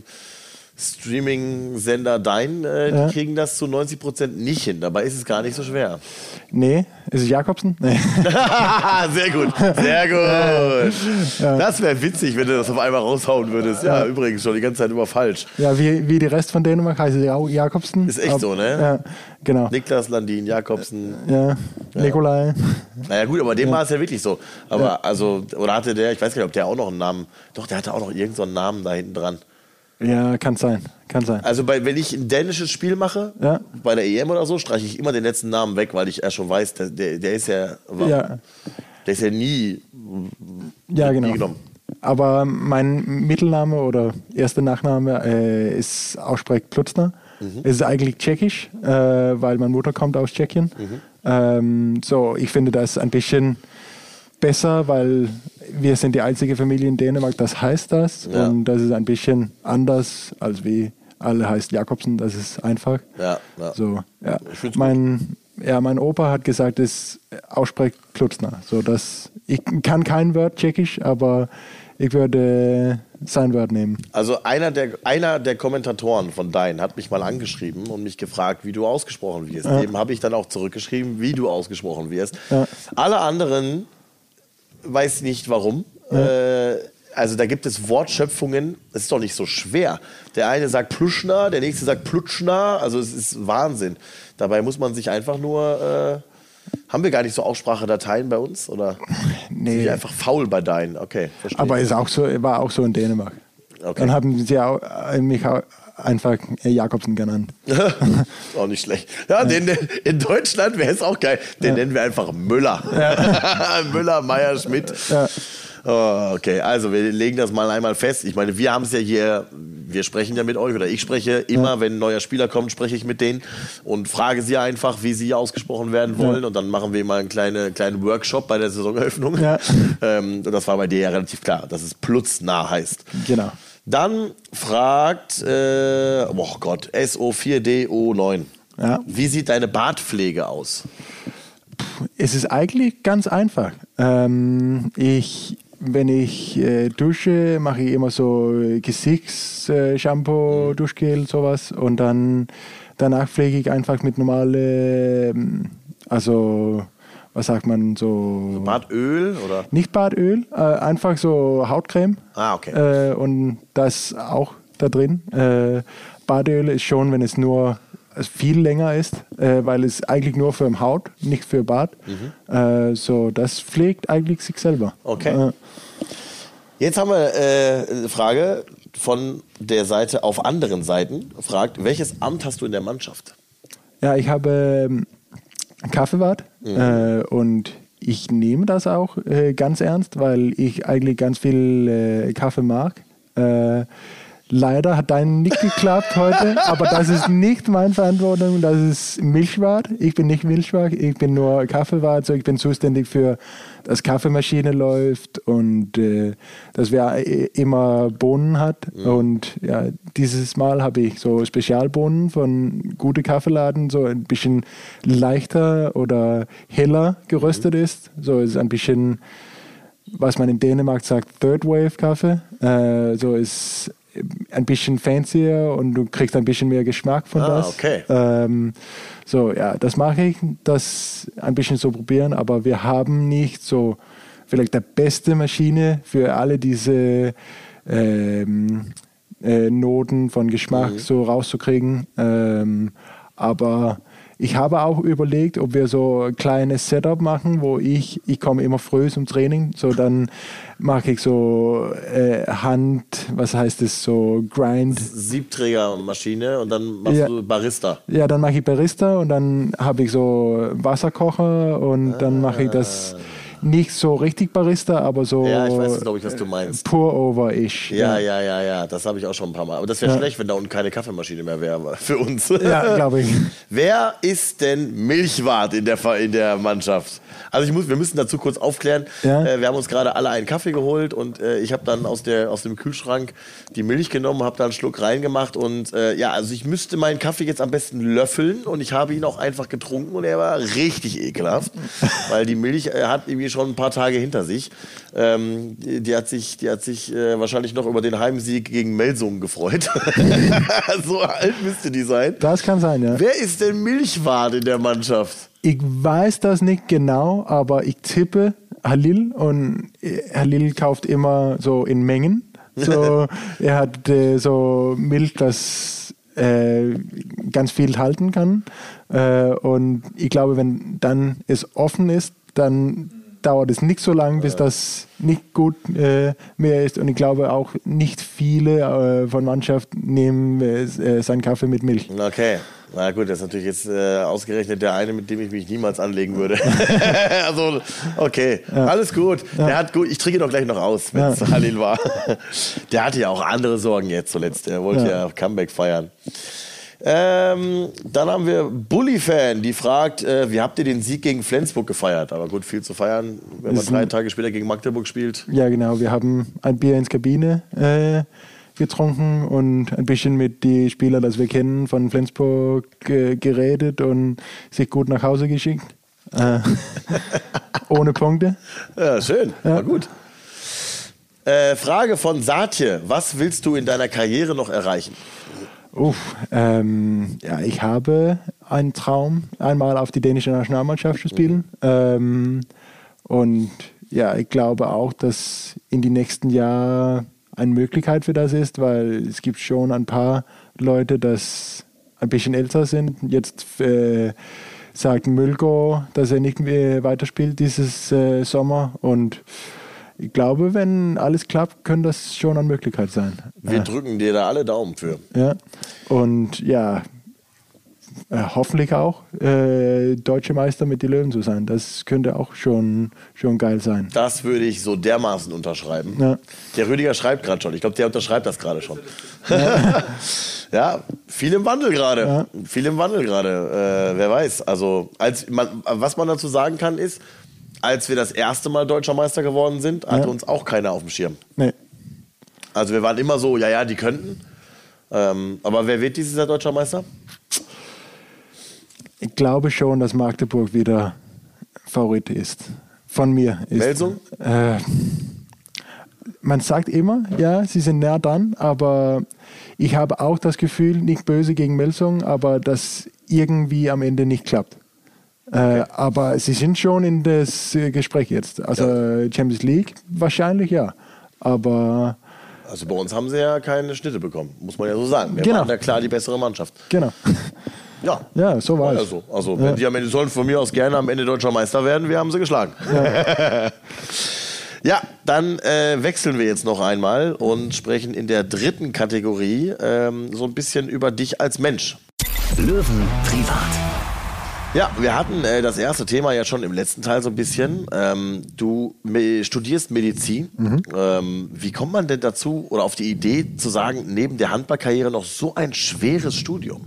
Streaming-Sender Dein, äh, Ja. die kriegen das zu neunzig Prozent nicht hin. Dabei ist es gar nicht so schwer. Nee, ist es Jakobsen? Nee. Sehr gut, sehr gut. Das wäre witzig, wenn du das auf einmal raushauen würdest. Ja, übrigens schon die ganze Zeit immer falsch. Ja, wie, wie die Rest von Dänemark heißt es auch Jakobsen. Ist echt Ab- so, ne? Ja, genau. Niklas Landin, Jakobsen. Ja, Nikolai. Naja gut, aber dem war es ja wirklich so. Aber also, oder hatte der, ich weiß gar nicht, ob der auch noch einen Namen, doch, der hatte auch noch irgendeinen so einen Namen da hinten dran. Ja, kann sein, kann sein. Also bei, wenn ich ein dänisches Spiel mache, Ja. bei der E M oder so, streiche ich immer den letzten Namen weg, weil ich ja schon weiß, der, der, der ist ja, Ja, der ist ja nie, ja nie genau. genommen. Aber mein Mittelname oder erster Nachname äh, ist ausspricht Plutzner. Mhm. Es ist eigentlich tschechisch, äh, weil meine Mutter kommt aus Tschechien. Mhm. Ähm, so, ich finde das ein bisschen besser, weil wir sind die einzige Familie in Dänemark, das heißt das. Ja. Und das ist ein bisschen anders, als wie alle heißt Jakobsen, das ist einfach. Ja, ja. So, ja. Ich find's Mein, ja, mein Opa hat gesagt, es ausspricht Klutzner. So, dass, ich kann kein Wort tschechisch, aber ich würde sein Wort nehmen. Also einer der, einer der Kommentatoren von Dein hat mich mal angeschrieben und mich gefragt, wie du ausgesprochen wirst. Ja. Dem habe ich dann auch zurückgeschrieben, wie du ausgesprochen wirst. Ja. Alle anderen weiß nicht warum. Ja. Äh, also da gibt es Wortschöpfungen, es ist doch nicht so schwer. Der eine sagt Pluschner, der nächste sagt Plutschner, also es ist Wahnsinn. Dabei muss man sich einfach nur... Äh, haben wir gar nicht so Aussprachedateien bei uns? Oder Nee. sind die einfach faul bei Dein? Okay, verstehe. Aber ist auch so, war auch so in Dänemark. Okay. Dann haben sie auch, äh, mich auch einfach äh, Jakobsen genannt. Ist auch nicht schlecht. Ja, den, in Deutschland wäre es auch geil. Den Ja. nennen wir einfach Müller. Müller, Meier, Schmidt. Ja. Oh, okay, also wir legen das mal einmal fest. Ich meine, wir haben es ja hier, wir sprechen ja mit euch oder ich spreche immer, Ja. wenn ein neuer Spieler kommt, spreche ich mit denen und frage sie einfach, wie sie ausgesprochen werden wollen. Ja. Und dann machen wir mal einen kleinen, kleinen Workshop bei der Saisoneröffnung. Ja. Ähm, und das war bei dir ja relativ klar, dass es Plutznah heißt. Genau. Dann fragt, äh, oh Gott, S O vier D O neun. Ja. Wie sieht deine Bartpflege aus? Es ist eigentlich ganz einfach. Ähm, ich, wenn ich äh, dusche, mache ich immer so Gesichtsshampoo, äh, Duschgel, sowas. Und dann danach pflege ich einfach mit normale, ähm, also was sagt man so? Bartöl oder? Nicht Bartöl, äh, einfach so Hautcreme. Ah, okay. Äh, und das auch da drin. Äh, Bartöl ist schon, wenn es nur viel länger ist, äh, weil es eigentlich nur für die Haut, nicht für Bart. Mhm. Äh, so, das pflegt eigentlich sich selber. Okay. Äh, Jetzt haben wir äh, eine Frage von der Seite auf anderen Seiten. Fragt, welches Amt hast du in der Mannschaft? ja, ich habe ähm, Kaffeewart Mhm. äh, und ich nehme das auch äh, ganz ernst, weil ich eigentlich ganz viel äh, Kaffee mag. Äh, Leider hat dein nicht geklappt heute, aber das ist nicht meine Verantwortung, das ist Milchwart. Ich bin nicht Milchwart, ich bin nur Kaffeewart, so ich bin zuständig für, dass Kaffeemaschine läuft und äh, dass wer immer Bohnen hat. Mhm. Und ja, dieses Mal habe ich so Spezialbohnen von guten Kaffeeladen, so ein bisschen leichter oder heller geröstet mhm. ist. So ist ein bisschen, was man in Dänemark sagt, Third Wave Kaffee. Äh, so ist ein bisschen fancier und du kriegst ein bisschen mehr Geschmack von ah, das. Okay. Ähm, so, ja, das mache ich, das ein bisschen so probieren, aber wir haben nicht so vielleicht die beste Maschine für alle diese ähm, äh, Noten von Geschmack Mhm. so rauszukriegen. Ähm, aber ich habe auch überlegt, ob wir so ein kleines Setup machen, wo ich, ich komme immer früh zum Training, so dann mache ich so äh, Hand, was heißt das, so Grind. Siebträgermaschine und dann machst Ja. du Barista. Ja, dann mache ich Barista und dann habe ich so Wasserkocher und dann mache ich das nicht so richtig Barista, aber so Ja, ich weiß, glaube ich, was du meinst. Pour-over-ish. Ja, ja, ja, ja, das habe ich auch schon ein paar Mal. Aber das wäre Ja. schlecht, wenn da unten keine Kaffeemaschine mehr wäre für uns. Ja, glaube ich. Wer ist denn Milchwart in der, Ver- in der Mannschaft? Also ich muss, wir müssen dazu kurz aufklären. Ja. Äh, wir haben uns gerade alle einen Kaffee geholt und äh, ich habe dann aus, der, aus dem Kühlschrank die Milch genommen, habe da einen Schluck reingemacht und äh, ja, also ich müsste meinen Kaffee jetzt am besten löffeln und ich habe ihn auch einfach getrunken und er war richtig ekelhaft, weil die Milch äh, hat irgendwie schon ein paar Tage hinter sich. Ähm, die, die hat sich, die hat sich äh, wahrscheinlich noch über den Heimsieg gegen Melsungen gefreut. So alt müsste die sein. Das kann sein, ja. Wer ist denn Milchwart in der Mannschaft? Ich weiß das nicht genau, aber ich tippe Halil und äh, Halil kauft immer so in Mengen. So, er hat äh, so Milch, das äh, ganz viel halten kann. Äh, und ich glaube, wenn dann es offen ist, dann dauert es nicht so lange, bis das nicht gut äh, mehr ist. Und ich glaube auch nicht viele äh, von Mannschaft nehmen äh, seinen Kaffee mit Milch. Okay. Na gut, das ist natürlich jetzt äh, ausgerechnet der eine, mit dem ich mich niemals anlegen würde. Also, okay, alles gut. Der hat gut. Ich trinke doch gleich noch aus, wenn es Ja. Halil war. Der hatte ja auch andere Sorgen jetzt zuletzt. Er wollte ja, Ja. Comeback feiern. Ähm, dann haben wir Bully-Fan, die fragt, äh, wie habt ihr den Sieg gegen Flensburg gefeiert? Aber gut, viel zu feiern, wenn man Ist drei ein- Tage später gegen Magdeburg spielt. Ja, genau. Wir haben ein Bier ins Kabine äh, getrunken und ein bisschen mit den Spielern, das wir kennen, von Flensburg äh, geredet und sich gut nach Hause geschickt. Äh, ohne Punkte. Ja, schön, Ja. war gut. Äh, Frage von Satje, was willst du in deiner Karriere noch erreichen? Uff, ähm, ja, ich habe einen Traum, einmal auf die dänische Nationalmannschaft zu spielen. Ähm, und ja, ich glaube auch, dass in die nächsten Jahren eine Möglichkeit für das ist, weil es gibt schon ein paar Leute, die ein bisschen älter sind. Jetzt äh, sagt Mülko, dass er nicht mehr weiterspielt dieses äh, Sommer. Und ich glaube, wenn alles klappt, könnte das schon eine Möglichkeit sein. Wir Äh, drücken dir da alle Daumen für. ja, und ja, äh, hoffentlich auch äh, deutsche Meister mit die Löwen zu sein. Das könnte auch schon, schon geil sein. Das würde ich so dermaßen unterschreiben. Ja. Der Rüdiger schreibt gerade schon. Ich glaube, der unterschreibt das gerade schon. Ja. Ja, viel im Wandel gerade. Ja. Viel im Wandel gerade. Äh, wer weiß. Also, als man, was man dazu sagen kann, ist, als wir das erste Mal deutscher Meister geworden sind, hatte Ja. uns auch keiner auf dem Schirm. Nee. Also wir waren immer so, ja, ja, die könnten. Ähm, aber wer wird dieses Jahr deutscher Meister? Ich glaube schon, dass Magdeburg wieder Favorit ist. Von mir ist. Melsung? Äh, man sagt immer, ja, sie sind näher dran, aber ich habe auch das Gefühl, nicht böse gegen Melsung, aber dass irgendwie am Ende nicht klappt. Äh, aber sie sind schon in das äh, Gespräch jetzt. Also Champions League wahrscheinlich ja. Aber Also bei uns haben sie ja keine Schnitte bekommen, muss man ja so sagen. Wir Genau. waren ja klar die bessere Mannschaft. genau. Ja, Ja, so war ja es. so. Also Ja. wenn die am Ende sollen von mir aus gerne am Ende deutscher Meister werden, wir haben sie geschlagen. Ja, ja dann äh, wechseln wir jetzt noch einmal und sprechen in der dritten Kategorie ähm, so ein bisschen über dich als Mensch. Löwen privat. Ja, wir hatten äh, das erste Thema ja schon im letzten Teil so ein bisschen. Ähm, du me- studierst Medizin. Ähm, wie kommt man denn dazu oder auf die Idee zu sagen, neben der Handballkarriere noch so ein schweres Studium?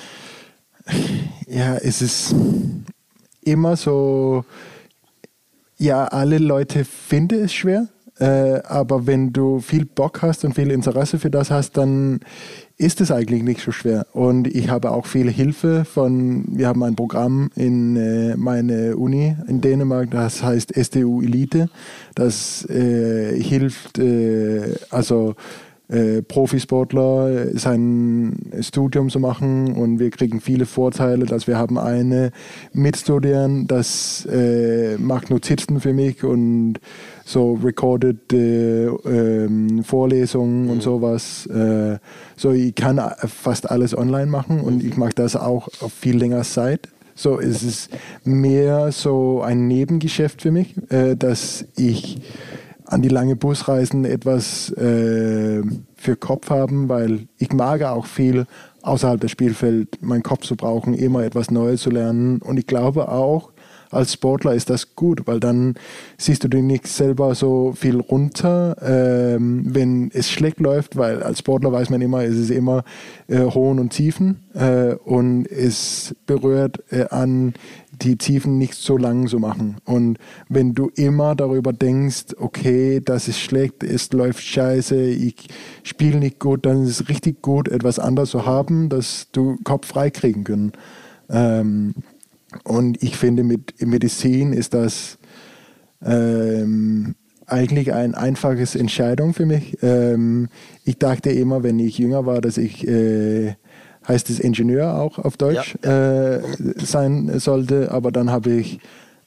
Ja, es ist immer so, ja, alle Leute finden es schwer, äh, aber wenn du viel Bock hast und viel Interesse für das hast, dann ist es eigentlich nicht so schwer. Und ich habe auch viel Hilfe von, wir haben ein Programm in äh, meine Uni in Dänemark, das heißt S D U Elite, das äh, hilft, äh, also äh, Profisportler sein Studium zu machen und wir kriegen viele Vorteile, dass wir haben eine Mitstudierende, das äh, macht Notizen für mich und so recorded äh, ähm, Vorlesungen mhm. und sowas. Äh, so ich kann fast alles online machen und ich mache das auch auf viel länger Zeit. So es ist mehr so ein Nebengeschäft für mich, äh, dass ich an die lange Busreisen etwas äh, für Kopf haben, weil ich mag auch viel außerhalb des Spielfelds meinen Kopf zu brauchen, immer etwas Neues zu lernen. Und ich glaube auch, als Sportler ist das gut, weil dann siehst du dich nicht selber so viel runter, ähm, wenn es schlecht läuft, weil als Sportler weiß man immer, es ist immer äh, Hohen und Tiefen äh, und es berührt äh, an die Tiefen nicht so lang zu machen. Und wenn du immer darüber denkst, okay, das ist schlecht, es läuft scheiße, ich spiele nicht gut, dann ist es richtig gut, etwas anderes zu haben, dass du Kopf frei kriegen können. Ähm, Und ich finde, mit Medizin ist das ähm, eigentlich eine einfache Entscheidung für mich. Ähm, ich dachte immer, wenn ich jünger war, dass ich, äh, heißt es Ingenieur auch auf Deutsch, ja. äh, sein sollte. Aber dann habe ich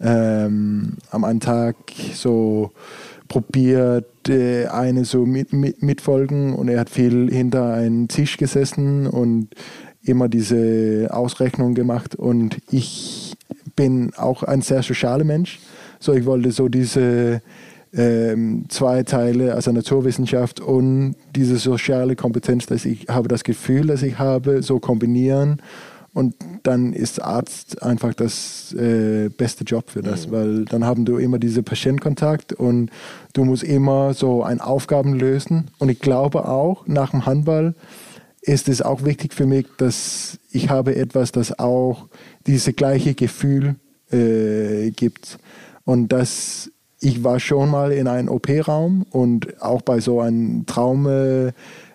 ähm, am einen Tag so probiert, äh, eine so mit, mit, mitfolgen und er hat viel hinter einem Tisch gesessen und immer diese Ausrechnung gemacht und ich bin auch ein sehr sozialer Mensch. So, ich wollte so diese ähm, zwei Teile, also Naturwissenschaft und diese soziale Kompetenz, dass ich habe das Gefühl, dass ich habe, so kombinieren und dann ist Arzt einfach das äh, beste Job für das, mhm. weil dann haben du immer diese Patientenkontakt und du musst immer so eine Aufgaben lösen und ich glaube auch, nach dem Handball ist es auch wichtig für mich, dass ich habe etwas, das auch dieses gleiche Gefühl äh, gibt. Und dass ich war schon mal in einem O P-Raum und auch bei so einem Traumruf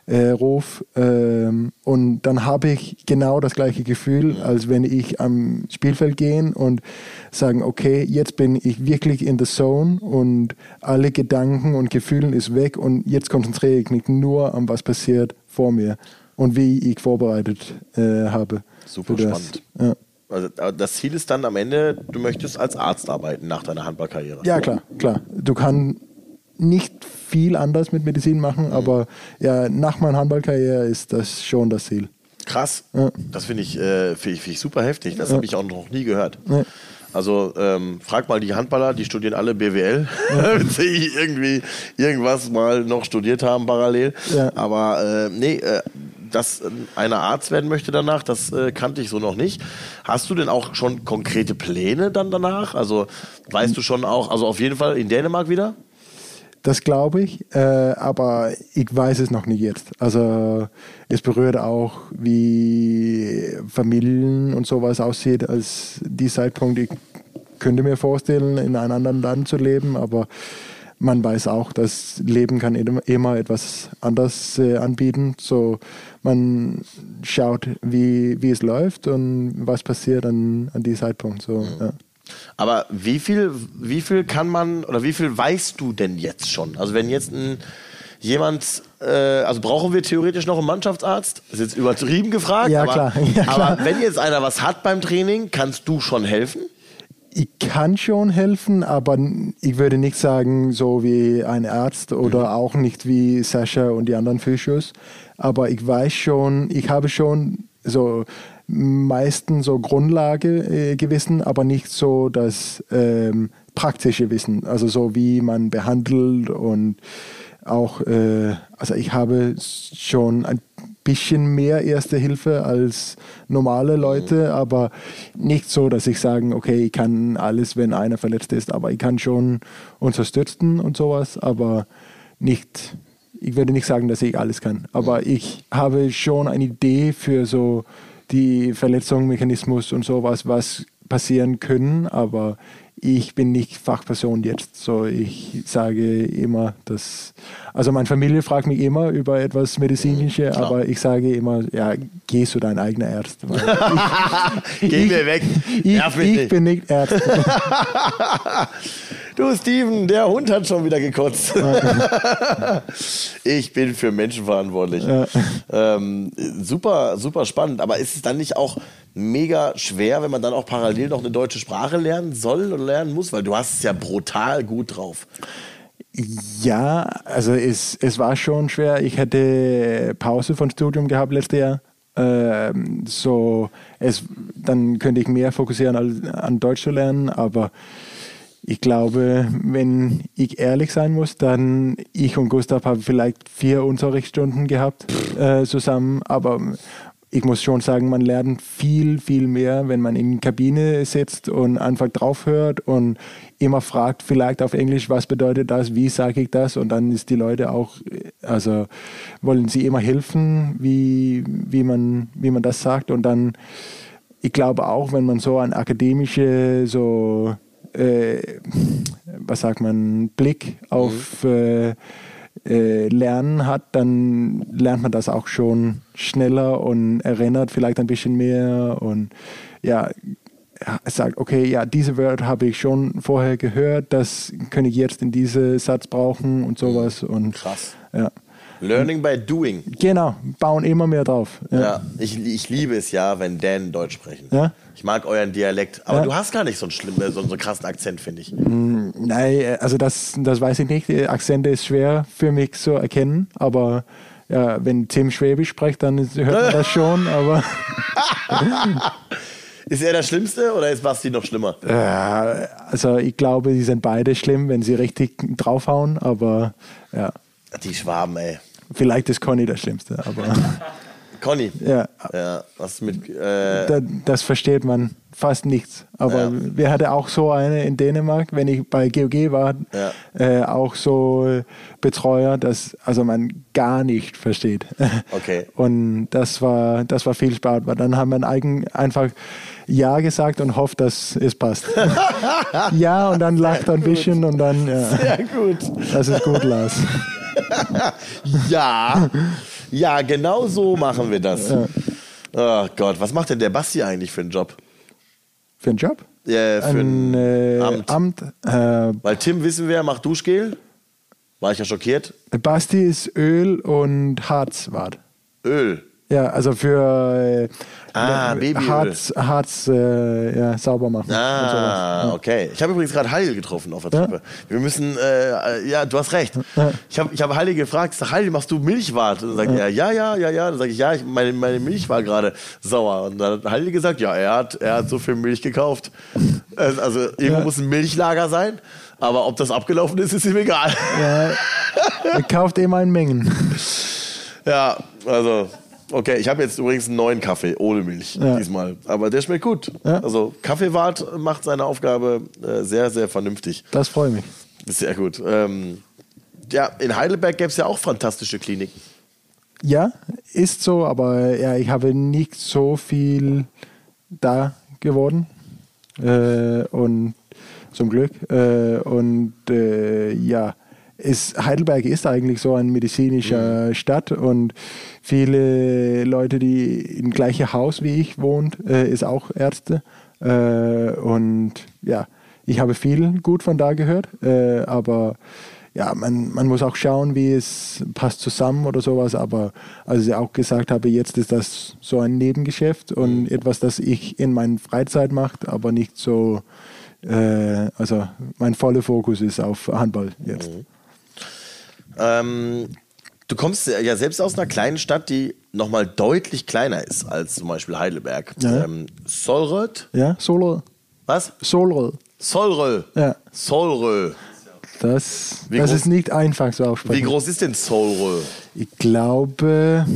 äh, äh, und dann habe ich genau das gleiche Gefühl, als wenn ich am Spielfeld gehe und sagen, okay, jetzt bin ich wirklich in the zone und alle Gedanken und Gefühle ist weg und jetzt konzentriere ich mich nur an was passiert vor mir. Und wie ich vorbereitet äh, habe. Super spannend. Ja. Also das Ziel ist dann am Ende, du möchtest als Arzt arbeiten nach deiner Handballkarriere. Ja, klar, klar. Du kannst nicht viel anders mit Medizin machen, mhm. aber ja, nach meiner Handballkarriere ist das schon das Ziel. Krass. Ja. Das finde ich, äh, find ich, find ich super heftig. Das ja. habe ich auch noch nie gehört. Ja. Also ähm, frag mal die Handballer, die studieren alle B W L, ja. wenn sie irgendwie irgendwas mal noch studiert haben parallel. Ja. Aber äh, nee, äh, dass einer Arzt werden möchte danach, das äh, kannte ich so noch nicht. Hast du denn auch schon konkrete Pläne dann danach? Also weißt du schon auch, also auf jeden Fall in Dänemark wieder? Das glaube ich, äh, aber ich weiß es noch nicht jetzt. Also es berührt auch, wie Familien und sowas aussieht, als die Zeitpunkt. Ich könnte mir vorstellen, in einem anderen Land zu leben, aber man weiß auch, dass Leben kann immer etwas anderes äh, anbieten. So, man schaut, wie, wie es läuft und was passiert an, an diesem Zeitpunkt. So, mhm. ja. Aber wie viel, wie viel kann man oder wie viel weißt du denn jetzt schon? Also wenn jetzt ein jemand, äh, also brauchen wir theoretisch noch einen Mannschaftsarzt? Das ist jetzt übertrieben gefragt. Ja, aber, klar. Ja, klar. Aber wenn jetzt einer was hat beim Training, kannst du schon helfen? Ich kann schon helfen, aber ich würde nicht sagen, so wie ein Arzt oder mhm. auch nicht wie Sascha und die anderen Physios. Aber ich weiß schon, ich habe schon so meistens so Grundlage äh, gewissen, aber nicht so das ähm, praktische Wissen. Also so wie man behandelt und auch, äh, also ich habe schon ein bisschen mehr Erste Hilfe als normale Leute, aber nicht so, dass ich sagen, okay, ich kann alles, wenn einer verletzt ist, aber ich kann schon unterstützen und sowas, aber nicht, ich würde nicht sagen, dass ich alles kann, aber ich habe schon eine Idee für so die Verletzungsmechanismus und sowas, was passieren können, aber ich bin nicht Fachperson jetzt, so ich sage immer, dass, also meine Familie fragt mich immer über etwas Medizinisches, Klar. aber ich sage immer, ja, geh zu deinem eigenen Arzt. Ich, Geh mir weg, ich, ich, ich bin nicht Arzt. Du, Steven, der Hund hat schon wieder gekotzt. Ich bin für Menschen verantwortlich. Ja. Ähm, super, super spannend. Aber ist es dann nicht auch mega schwer, wenn man dann auch parallel noch eine deutsche Sprache lernen soll oder lernen muss? Weil du hast es ja brutal gut drauf. Ja, also es, es war schon schwer. Ich hätte Pause vom Studium gehabt letztes Jahr. Ähm, so, es, dann könnte ich mehr fokussieren an, an Deutsch zu lernen, aber ich glaube, wenn ich ehrlich sein muss, dann ich und Gustav haben vielleicht vier Unterrichtsstunden gehabt äh, zusammen, aber ich muss schon sagen, man lernt viel, viel mehr, wenn man in der Kabine sitzt und einfach drauf hört und immer fragt, vielleicht auf Englisch, was bedeutet das, wie sage ich das? Und dann ist die Leute auch, also wollen sie immer helfen, wie, wie, man, wie man das sagt. Und dann, ich glaube auch, wenn man so einen akademischen, so, äh, was sagt man, Blick auf äh, Äh, Lernen hat, dann lernt man das auch schon schneller und erinnert vielleicht ein bisschen mehr und ja, sagt, okay, ja, diese Wörter habe ich schon vorher gehört, das kann ich jetzt in diesen Satz brauchen und sowas. Und, krass. Ja. Learning by doing. Genau, bauen immer mehr drauf. Ja, ja ich, ich liebe es ja, wenn Dänen Deutsch sprechen. Ja? Ich mag euren Dialekt, aber ja. du hast gar nicht so einen schlimmen, so einen krassen Akzent, finde ich. Mm, nein, also das, das weiß ich nicht. Akzente ist schwer für mich zu erkennen, aber ja, wenn Tim Schwäbisch spricht, dann hört man das schon, aber... Ist er das Schlimmste oder ist Basti noch schlimmer? Ja, also ich glaube, die sind beide schlimm, wenn sie richtig draufhauen, aber ja. Die Schwaben, ey. Vielleicht ist Conny das Schlimmste, aber... Conny? Ja. Ja, was mit... Äh das, das versteht man fast nichts. Aber ja. Wir hatten auch so eine in Dänemark, wenn ich bei G O G war, ja. äh, auch so Betreuer, dass also man gar nicht versteht. Okay. Und das war, das war viel Spaß, weil dann haben wir eigen, einfach Ja gesagt und hofft, dass es passt. Ja, und dann lacht er ein bisschen und dann... Ja. Sehr gut. Das ist gut, Lars. Ja, ja, genau so machen wir das. Ja. Oh Gott, was macht denn der Basti eigentlich für einen Job? Für einen Job? Ja, für ein, ein äh, Amt. Amt äh, Weil Tim, wissen wir, macht Duschgel. War ich ja schockiert. Basti ist Öl und Harzwart. Öl? Ja, also für äh, ah, Babyöl. Harz, Harz äh, ja, sauber machen. Ah, okay. Ich habe übrigens gerade Heil getroffen auf der Treppe. Ja? Wir müssen, äh, ja, du hast recht. Ja. Ich habe ich hab Heil gefragt, ich sag, Heil, machst du Milchwart? Und dann sagt er, ja, ja, ja, ja. Dann sage ich, ja, ich, meine, meine Milch war gerade sauer. Und dann hat Heil gesagt, ja, er hat, er hat so viel Milch gekauft. Also irgendwo ja. muss ein Milchlager sein. Aber ob das abgelaufen ist, ist ihm egal. Ja, er kauft immer in Mengen. Ja, also... Okay, ich habe jetzt übrigens einen neuen Kaffee ohne Milch ja. diesmal, aber der schmeckt gut. Ja. Also Kaffeewart macht seine Aufgabe äh, sehr, sehr vernünftig. Das freut mich. Sehr gut. Ähm, ja, in Heidelberg gäbe es ja auch fantastische Kliniken. Ja, ist so, aber ja, ich habe nicht so viel da geworden äh, und zum Glück äh, und äh, ja. Ist, Heidelberg ist eigentlich so eine medizinische mhm. Stadt und viele Leute, die im gleichen Haus wie ich wohnen, äh, ist auch Ärzte. Äh, und ja, ich habe viel gut von da gehört, äh, aber ja, man, man muss auch schauen, wie es passt zusammen oder sowas. Aber als ich auch gesagt habe, jetzt ist das so ein Nebengeschäft und mhm. etwas, das ich in meiner Freizeit mache, aber nicht so, äh, also mein voller Fokus ist auf Handball jetzt. Mhm. Ähm, du kommst ja selbst aus einer kleinen Stadt, die nochmal deutlich kleiner ist als zum Beispiel Heidelberg. Ja. Ähm, Solrød? Ja, Solrød. Was? Solrød. Solrød. Ja. Solrød. Das, das ist nicht einfach zu aussprechen. Wie groß ist denn Solrød? Ich glaube,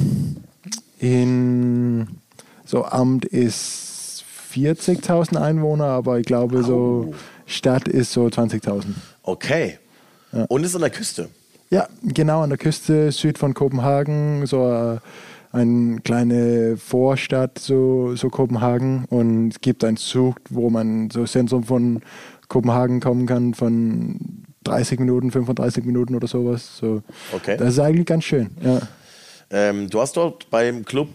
in so Amt ist vierzigtausend Einwohner, aber ich glaube, oh. so Stadt ist so zwanzigtausend. Okay. Ja. Und ist an der Küste? Ja, genau an der Küste, süd von Kopenhagen, so äh, eine kleine Vorstadt, so, so Kopenhagen. Und es gibt einen Zug, wo man so Zentrum von Kopenhagen kommen kann, von dreißig Minuten, fünfunddreißig Minuten oder sowas. So, okay. Das ist eigentlich ganz schön, ja. Ähm, du hast dort beim Club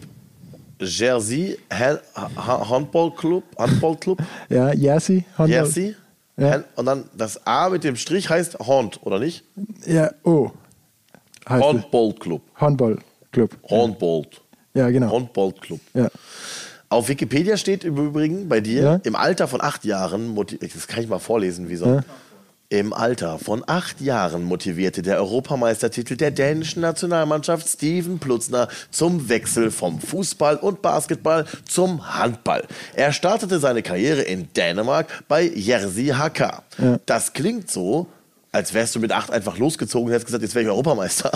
Jersey Handball Club, Handball Club? Ja, Jersey. Jersey? Ja. Und dann das A mit dem Strich heißt Hornd, oder nicht? Ja, oh. Heißt es. Handballclub. Handballclub. Handball. Ja, genau. Handballclub. Ja. Auf Wikipedia steht im Übrigen bei dir, Ja. im Alter von acht Jahren, motiv- das kann ich mal vorlesen, wie so. Ja. Im Alter von acht Jahren motivierte der Europameistertitel der dänischen Nationalmannschaft Steven Plutzner zum Wechsel vom Fußball und Basketball zum Handball. Er startete seine Karriere in Dänemark bei Jersey H K. Ja. Das klingt so, als wärst du mit acht einfach losgezogen und hättest gesagt, jetzt wäre ich Europameister.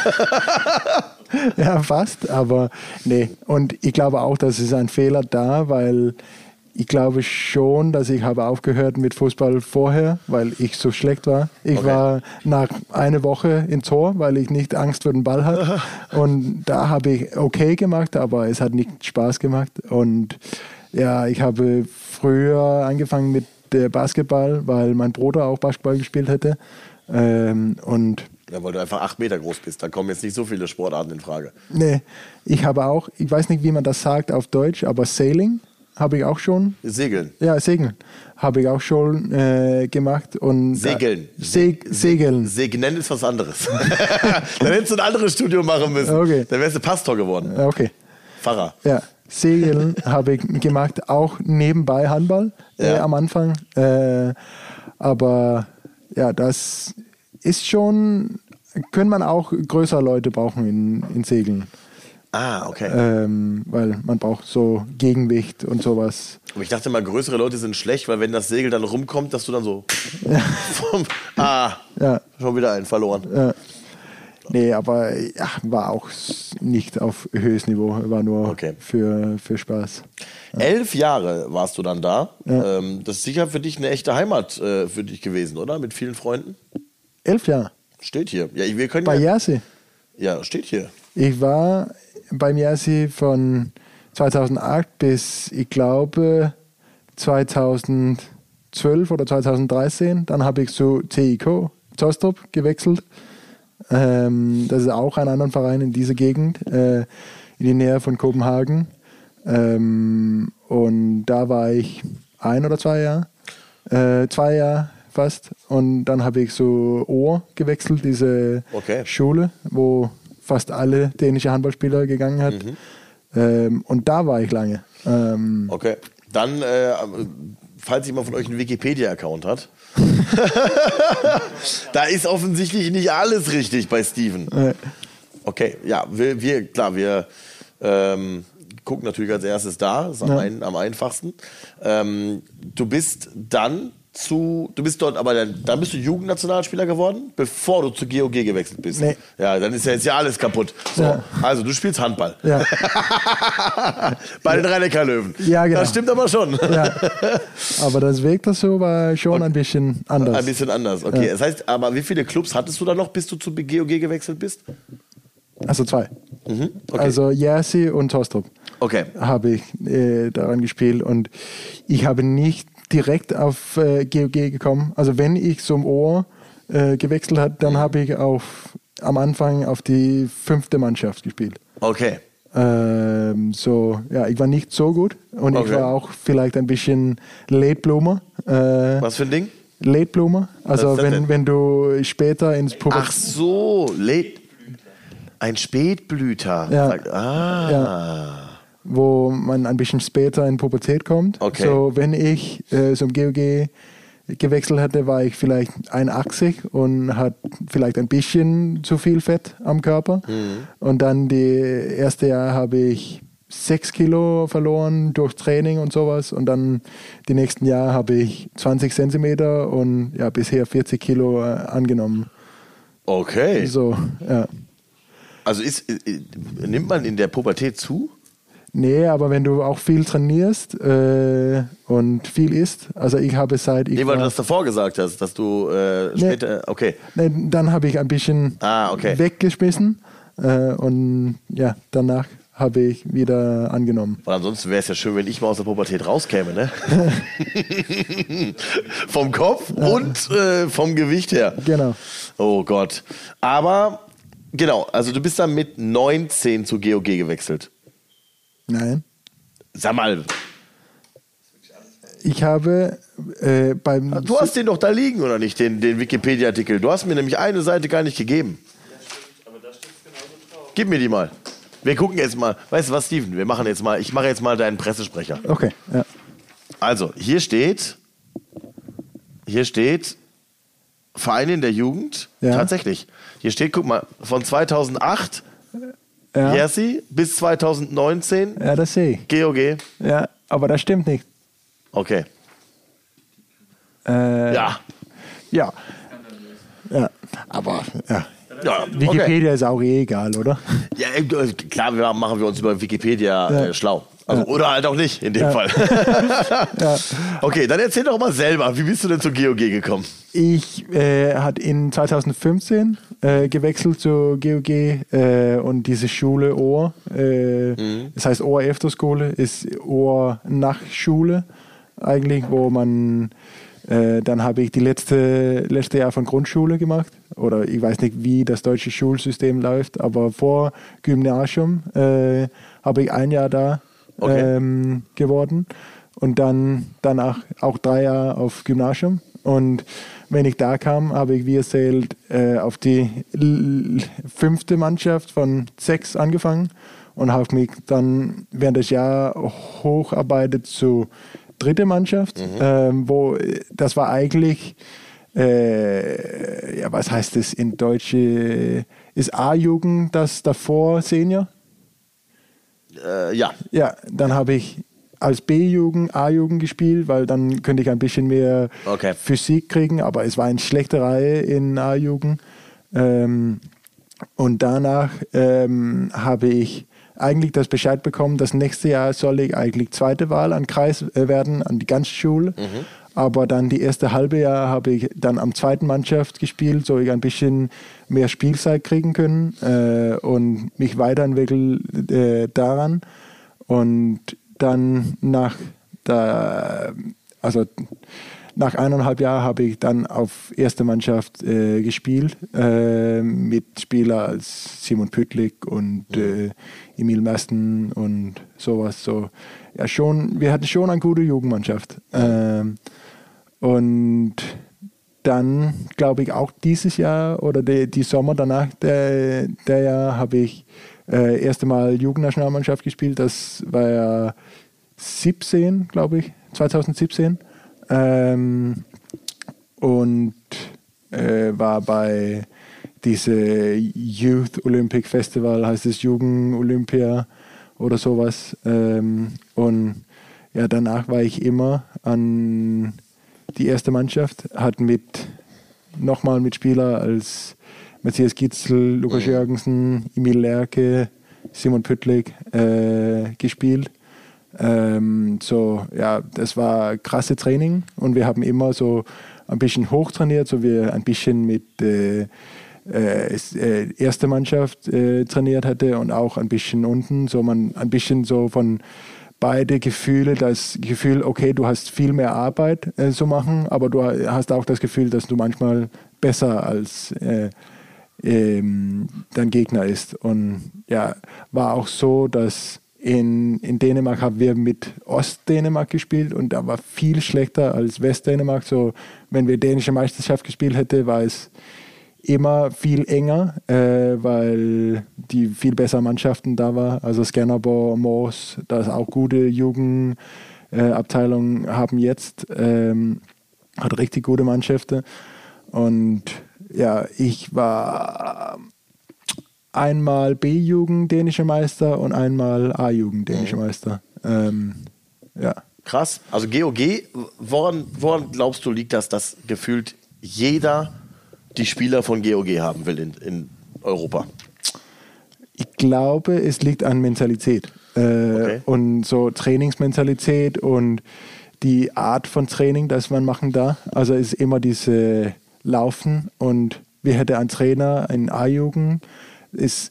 Ja, fast, aber nee. Und ich glaube auch, dass es ein Fehler da, weil ich glaube schon, dass ich habe aufgehört mit Fußball vorher, weil ich so schlecht war. Ich Okay. war nach einer Woche im Tor, weil ich nicht Angst vor dem Ball hatte. Und da habe ich okay gemacht, aber es hat nicht Spaß gemacht. Und ja, ich habe früher angefangen mit äh, Basketball, weil mein Bruder auch Basketball gespielt hätte. Ähm, und Ja, weil du einfach acht Meter groß bist. Da kommen jetzt nicht so viele Sportarten in Frage. nee, ich habe auch, ich weiß nicht, wie man das sagt auf Deutsch, aber Sailing habe ich auch schon. Segeln. Ja, Segeln habe ich auch schon äh, gemacht. Und Segeln. Se Segeln. Segnen ist was anderes. Dann hättest du ein anderes Studium machen müssen. Okay. Dann wärst du Pastor geworden. Okay. Pfarrer. Ja, Segeln habe ich gemacht, auch nebenbei Handball äh, Ja. am Anfang. Äh, aber ja, das ist schon, können man auch größere Leute brauchen in, in Segeln. Ah, okay. Ähm, weil man braucht so Gegengewicht und sowas. Aber ich dachte mal, größere Leute sind schlecht, weil wenn das Segel dann rumkommt, dass du dann so... Vom, ah, Ja. schon wieder einen verloren. Ja. Nee, aber ja, war auch s- nicht auf höchstes Niveau, war nur Okay. für, für Spaß. Elf Jahre warst du dann da. Ähm, das ist sicher für dich eine echte Heimat äh, für dich gewesen, oder? Mit vielen Freunden? Elf Jahre. Steht hier. Ja, wir können Bei ja, Jersey. ja, steht hier. Ich war beim Jersey von zweitausendacht bis, ich glaube, zweitausendzwölf oder zweitausenddreizehn. Dann habe ich zu T I K Tostrup gewechselt. Ähm, das ist auch ein anderer Verein in dieser Gegend, äh, in die Nähe von Kopenhagen. Ähm, und da war ich ein oder zwei Jahre, äh, zwei Jahre fast. Und dann habe ich so Ohr gewechselt, diese Okay. Schule, wo fast alle dänische Handballspieler gegangen hat. Ähm, und da war ich lange. Ähm, Okay. Dann, äh, falls jemand von euch einen Wikipedia-Account hat, da ist offensichtlich nicht alles richtig bei Steven. äh, Okay, ja, wir, wir klar, wir ähm, gucken natürlich als erstes da, das ist am, Ja. ein, am einfachsten. Ähm, du bist dann zu, du bist dort, aber dann, dann bist du Jugendnationalspieler geworden, bevor du zu G O G gewechselt bist. Nee. Ja, dann ist ja jetzt ja alles kaputt. So, Ja. also du spielst Handball. ja. Bei den Rhein-Neckar-Löwen. Ja, genau. Das stimmt aber schon. Ja. Aber das Weg dazu war schon ein bisschen anders. Ein bisschen anders, okay. Ja. Das heißt, aber wie viele Clubs hattest du da noch, bis du zu G O G gewechselt bist? Also zwei. Okay. Also Jersey und Tostrup Okay. habe ich äh, daran gespielt und ich habe nicht direkt auf äh, G O G gekommen. Also wenn ich zum Ohr äh, gewechselt habe, dann habe ich auf, am Anfang auf die fünfte Mannschaft gespielt. Okay. Ähm, so, ja, ich war nicht so gut und Okay. ich war auch vielleicht ein bisschen Late Bloomer. Äh, Was für ein Ding? Late Bloomer, also Was ist das wenn, denn? wenn du später ins Pubertät... Ach so, late. Ein Spätblüter. Ja. Sagt- Ah. Ja. Wo man ein bisschen später in Pubertät kommt. Okay. So, wenn ich äh, zum G O G gewechselt hätte, war ich vielleicht einundachtzig und hat vielleicht ein bisschen zu viel Fett am Körper. Und dann die erste Jahr habe ich sechs Kilo verloren durch Training und sowas. Und dann die nächsten Jahre habe ich zwanzig Zentimeter und ja, bisher vierzig Kilo äh, angenommen. Okay. So, ja. Also ist, äh, nimmt man in der Pubertät zu? Nee, aber wenn du auch viel trainierst äh, und viel isst, also ich habe seit ich Nee, weil du war- das davor gesagt hast, dass du äh, später. Okay. nee, dann habe ich ein bisschen Ah, okay. weggeschmissen äh, und ja, danach habe ich wieder angenommen. Weil ansonsten wäre es ja schön, wenn ich mal aus der Pubertät rauskäme, ne? Vom Kopf und äh, vom Gewicht her. Genau. Oh Gott. Aber, genau, also du bist dann mit neunzehn zu G O G gewechselt. Nein. Sag mal, ich habe äh, beim... Du hast den doch da liegen, oder nicht, den, den Wikipedia-Artikel? Du hast mir nämlich eine Seite gar nicht gegeben. Ja, stimmt, aber da steht es genauso drauf. Gib mir die mal. Wir gucken jetzt mal. Weißt du was, Steven? Wir machen jetzt mal, ich mache jetzt mal deinen Pressesprecher. Okay, ja. Also, hier steht, hier steht Verein in der Jugend. Ja. Tatsächlich. Hier steht, guck mal, von zweitausendacht ja. Jersey bis zweitausendneunzehn. Ja, das sehe ich. G O G. Ja, aber das stimmt nicht. Okay. Äh, ja. Ja. Ja, aber ja. Ja, Wikipedia okay. ist auch eh egal, oder? Ja, klar, wir machen wir uns über Wikipedia ja. äh, schlau. Also, ja. Oder halt auch nicht, in dem ja. Fall. ja. Okay, dann erzähl doch mal selber, wie bist du denn zu G O G gekommen? Ich äh, hatte in zweitausendfünfzehn äh, gewechselt zu G O G äh, und diese Schule Ohr, äh, mhm. das heißt Ohr Efterskole, ist Ohr Nachschule eigentlich, wo man... Äh, dann habe ich die letzte, letzte Jahr von Grundschule gemacht. Oder ich weiß nicht, wie das deutsche Schulsystem läuft, aber vor Gymnasium äh, habe ich ein Jahr da okay. ähm, geworden. Und dann danach auch drei Jahre auf Gymnasium. Und wenn ich da kam, habe ich, wie erzählt, äh, auf die l- fünfte Mannschaft von sechs angefangen und habe mich dann während des Jahres hocharbeitet zu dritte Mannschaft, mhm. ähm, wo das war eigentlich, äh, ja, was heißt das in Deutsch? Ist A-Jugend das davor Senior? Äh, ja. Ja, dann habe ich als B-Jugend, A-Jugend gespielt, weil dann könnte ich ein bisschen mehr okay. Physik kriegen, aber es war eine schlechte Reihe in A-Jugend. Ähm, und danach ähm, habe ich eigentlich das Bescheid bekommen, dass nächstes Jahr soll ich eigentlich zweite Wahl an Kreis äh, werden, an die ganze Schule. Mhm. Aber dann die erste halbe Jahr habe ich dann am zweiten Mannschaft gespielt, so ich ein bisschen mehr Spielzeit kriegen können äh, und mich weiterentwickelt äh, daran. Und dann nach der, also nach eineinhalb Jahren habe ich dann auf erste Mannschaft äh, gespielt äh, mit Spielern als Simon Püttlik und äh, Emil Masten und sowas. So, ja, schon, wir hatten schon eine gute Jugendmannschaft. Ähm, und dann, glaube ich, auch dieses Jahr oder die, die Sommer danach, der, der Jahr, habe ich äh, erste Mal Jugendnationalmannschaft gespielt. Das war ja siebzehn, glaube ich, zweitausendsiebzehn. Ähm, und äh, war bei diese Youth Olympic Festival, heißt es Jugend Olympia oder sowas. Ähm, und ja, danach war ich immer an die erste Mannschaft, hat mit nochmal mit Spielern als Matthias Gitzel, Lukas mhm. Jürgensen, Emil Lerke, Simon Püttlik äh, gespielt. Ähm, so, ja, das war krasse Training und wir haben immer so ein bisschen hochtrainiert, so wie ein bisschen mit äh, äh, erste Mannschaft äh, trainiert hatte und auch ein bisschen unten, so man ein bisschen so von beide Gefühle, das Gefühl, okay, du hast viel mehr Arbeit äh, zu machen, aber du hast auch das Gefühl, dass du manchmal besser als äh, ähm, dein Gegner ist. Und ja, war auch so, dass In, in Dänemark haben wir mit Ostdänemark gespielt und da war viel schlechter als Westdänemark. So, wenn wir dänische Meisterschaft gespielt hätten, war es immer viel enger, äh, weil die viel bessere Mannschaften da waren. Also Skanderborg, Mors, das auch gute Jugendabteilungen äh, haben jetzt, ähm, hat richtig gute Mannschaften. Und ja, ich war einmal B-Jugend dänischer Meister und einmal A-Jugend dänischer Meister. Ähm, ja. Krass. Also G O G, woran, woran glaubst du liegt das, dass gefühlt jeder die Spieler von G O G haben will in, in Europa? Ich glaube, es liegt an Mentalität. Äh, okay. Und so Trainingsmentalität und die Art von Training, das man machen da. Also es ist immer diese Laufen und wir hätten einen Trainer in A-Jugend, ist,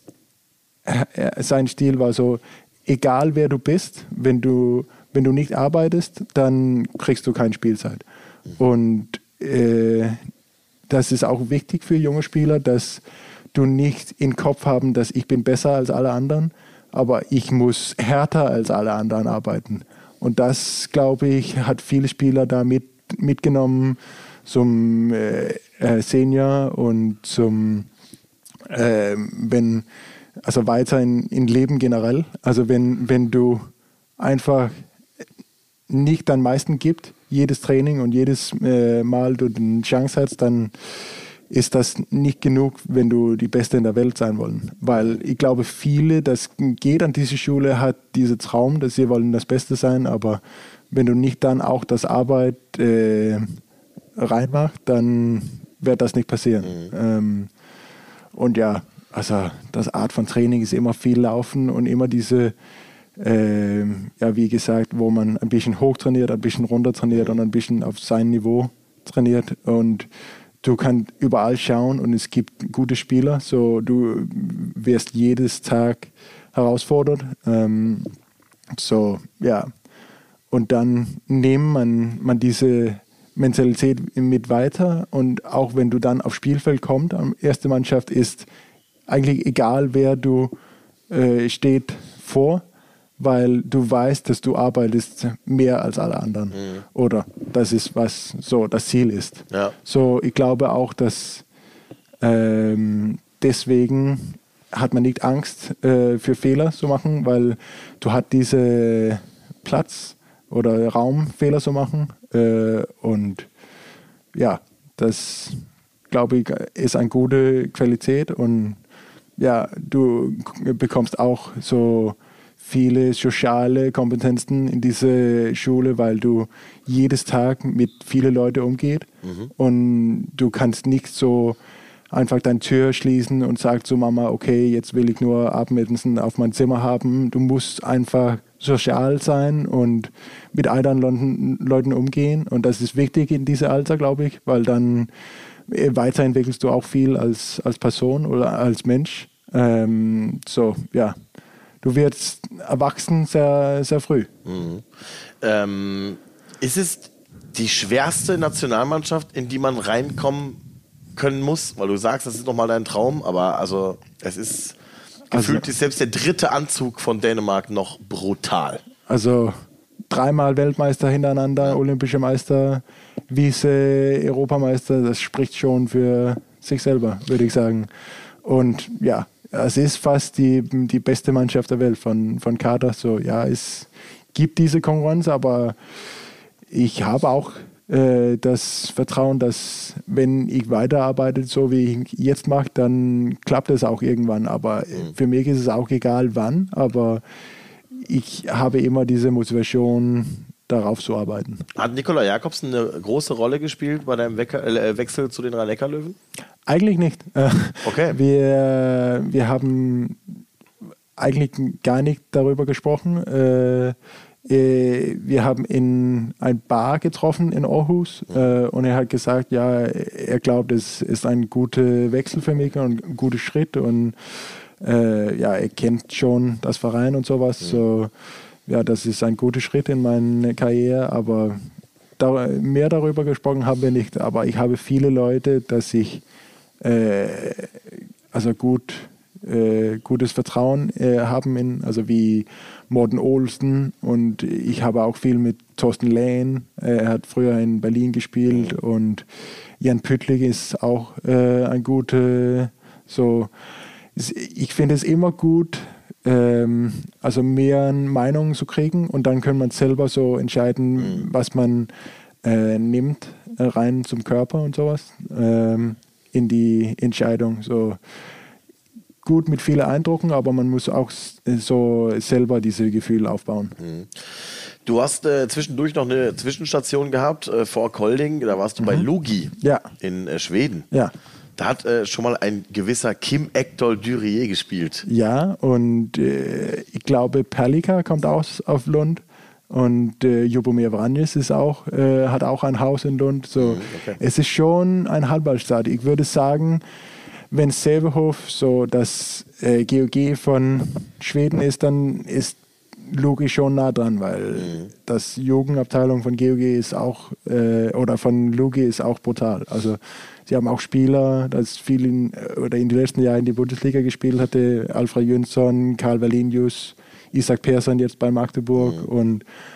sein Stil war so, egal wer du bist, wenn du, wenn du nicht arbeitest, dann kriegst du keine Spielzeit. Und äh, das ist auch wichtig für junge Spieler, dass du nicht im Kopf haben, dass ich bin besser als alle anderen, aber ich muss härter als alle anderen arbeiten. und das, glaube ich, hat viele Spieler da mit, mitgenommen zum äh, Senior und zum, äh, wenn, also weiter in, in Leben generell. Also wenn, wenn du einfach nicht dein Meisten gibst, jedes Training und jedes äh, Mal du eine Chance hast, dann ist das nicht genug, wenn du die Beste in der Welt sein wollen. Weil ich glaube, viele, das geht an diese Schule, hat diesen Traum, dass sie wollen das Beste sein, aber wenn du nicht dann auch das Arbeit äh, reinmachst, dann wird das nicht passieren. Mhm. Ähm, und ja, also das Art von Training ist immer viel Laufen und immer diese, äh, ja wie gesagt, wo man ein bisschen hoch trainiert, ein bisschen runter trainiert und ein bisschen auf sein Niveau trainiert und du kannst überall schauen und es gibt gute Spieler, so du wirst jedes Tag herausfordert. Ähm, so, ja. Und dann nimmt man, man diese Mentalität mit weiter und auch wenn du dann aufs Spielfeld kommst, am erste Mannschaft ist eigentlich egal, wer du äh, steht vor, weil du weißt, dass du arbeitest mehr als alle anderen. Mhm. Oder das ist, was so das Ziel ist. Ja. So, ich glaube auch, dass ähm, deswegen hat man nicht Angst, äh, für Fehler zu machen, weil du hast diesen Platz oder Raum, Fehler zu machen. Äh, und ja, das, glaube ich, ist eine gute Qualität. Und ja, du bekommst auch so viele soziale Kompetenzen in diese Schule, weil du jedes Tag mit vielen Leuten umgehst. Mhm. Und du kannst nicht so einfach deine Tür schließen und sagen zu Mama, okay, jetzt will ich nur Abendessen auf mein Zimmer haben. Du musst einfach sozial sein und mit anderen Leuten umgehen. Und das ist wichtig in diesem Alter, glaube ich, weil dann weiterentwickelst du auch viel als, als Person oder als Mensch. Ähm, so, ja. Du wirst erwachsen sehr, sehr früh. Mhm. Ähm, ist es die schwerste Nationalmannschaft, in die man reinkommen können muss? Weil du sagst, das ist nochmal dein Traum, aber also es ist gefühlt also, ist selbst der dritte Anzug von Dänemark noch brutal. Also dreimal Weltmeister hintereinander, ja. Olympische Meister, Vize-Europameister, das spricht schon für sich selber, würde ich sagen. Und ja, es ist fast die, die beste Mannschaft der Welt von, von Kader. So, ja, es gibt diese Konkurrenz, aber ich habe auch äh, das Vertrauen, dass wenn ich weiterarbeite, so wie ich jetzt mache, dann klappt es auch irgendwann. Aber mhm. für mich ist es auch egal wann, aber ich habe immer diese Motivation, darauf zu arbeiten. Hat Nikola Jakobsen eine große Rolle gespielt bei deinem Wecker, äh, Wechsel zu den Rhein-Neckar-Löwen? Eigentlich nicht. Okay. Wir, wir haben eigentlich gar nicht darüber gesprochen. Wir haben in ein Bar getroffen in Aarhus und er hat gesagt, ja, er glaubt, es ist ein guter Wechsel für mich und ein guter Schritt und ja, er kennt schon das Verein und sowas. Mhm. So, ja, das ist ein guter Schritt in meiner Karriere, aber da, mehr darüber gesprochen haben wir nicht. Aber ich habe viele Leute, dass ich äh, also gut, äh, gutes Vertrauen äh, haben, in, also wie Morten Olsen und ich habe auch viel mit Thorsten Lehn, äh, er hat früher in Berlin gespielt und Jan Püttlik ist auch äh, ein guter, so, ich finde es immer gut, ähm, also mehr Meinungen zu kriegen und dann kann man selber so entscheiden, mhm. was man äh, nimmt, äh, rein zum Körper und sowas, ähm, in die Entscheidung. So gut mit vielen Eindrücken, aber man muss auch so selber diese Gefühle aufbauen. Mhm. Du hast äh, zwischendurch noch eine Zwischenstation gehabt äh, vor Kolding, da warst du mhm. bei Lugi ja. in äh, Schweden. Ja. Da hat äh, schon mal ein gewisser Kim Ekdahl Dyrrier gespielt. Ja, und äh, ich glaube, Perlika kommt aus auf Lund und äh, Jubomir Vranjes ist auch, äh, hat auch ein Haus in Lund. So, okay. Es ist schon ein Handballstadt. Ich würde sagen, wenn Sävehof so das äh, G O G von Schweden ist, dann ist Lugi schon nah dran, weil mhm. das Jugendabteilung von G O G ist auch, äh, oder von Lugi ist auch brutal. Also sie haben auch Spieler, das viel in, oder in den letzten Jahren in die Bundesliga gespielt hatte, Alfred Jönsson, Karl Wallinius, Isaac Persson jetzt bei Magdeburg mhm. und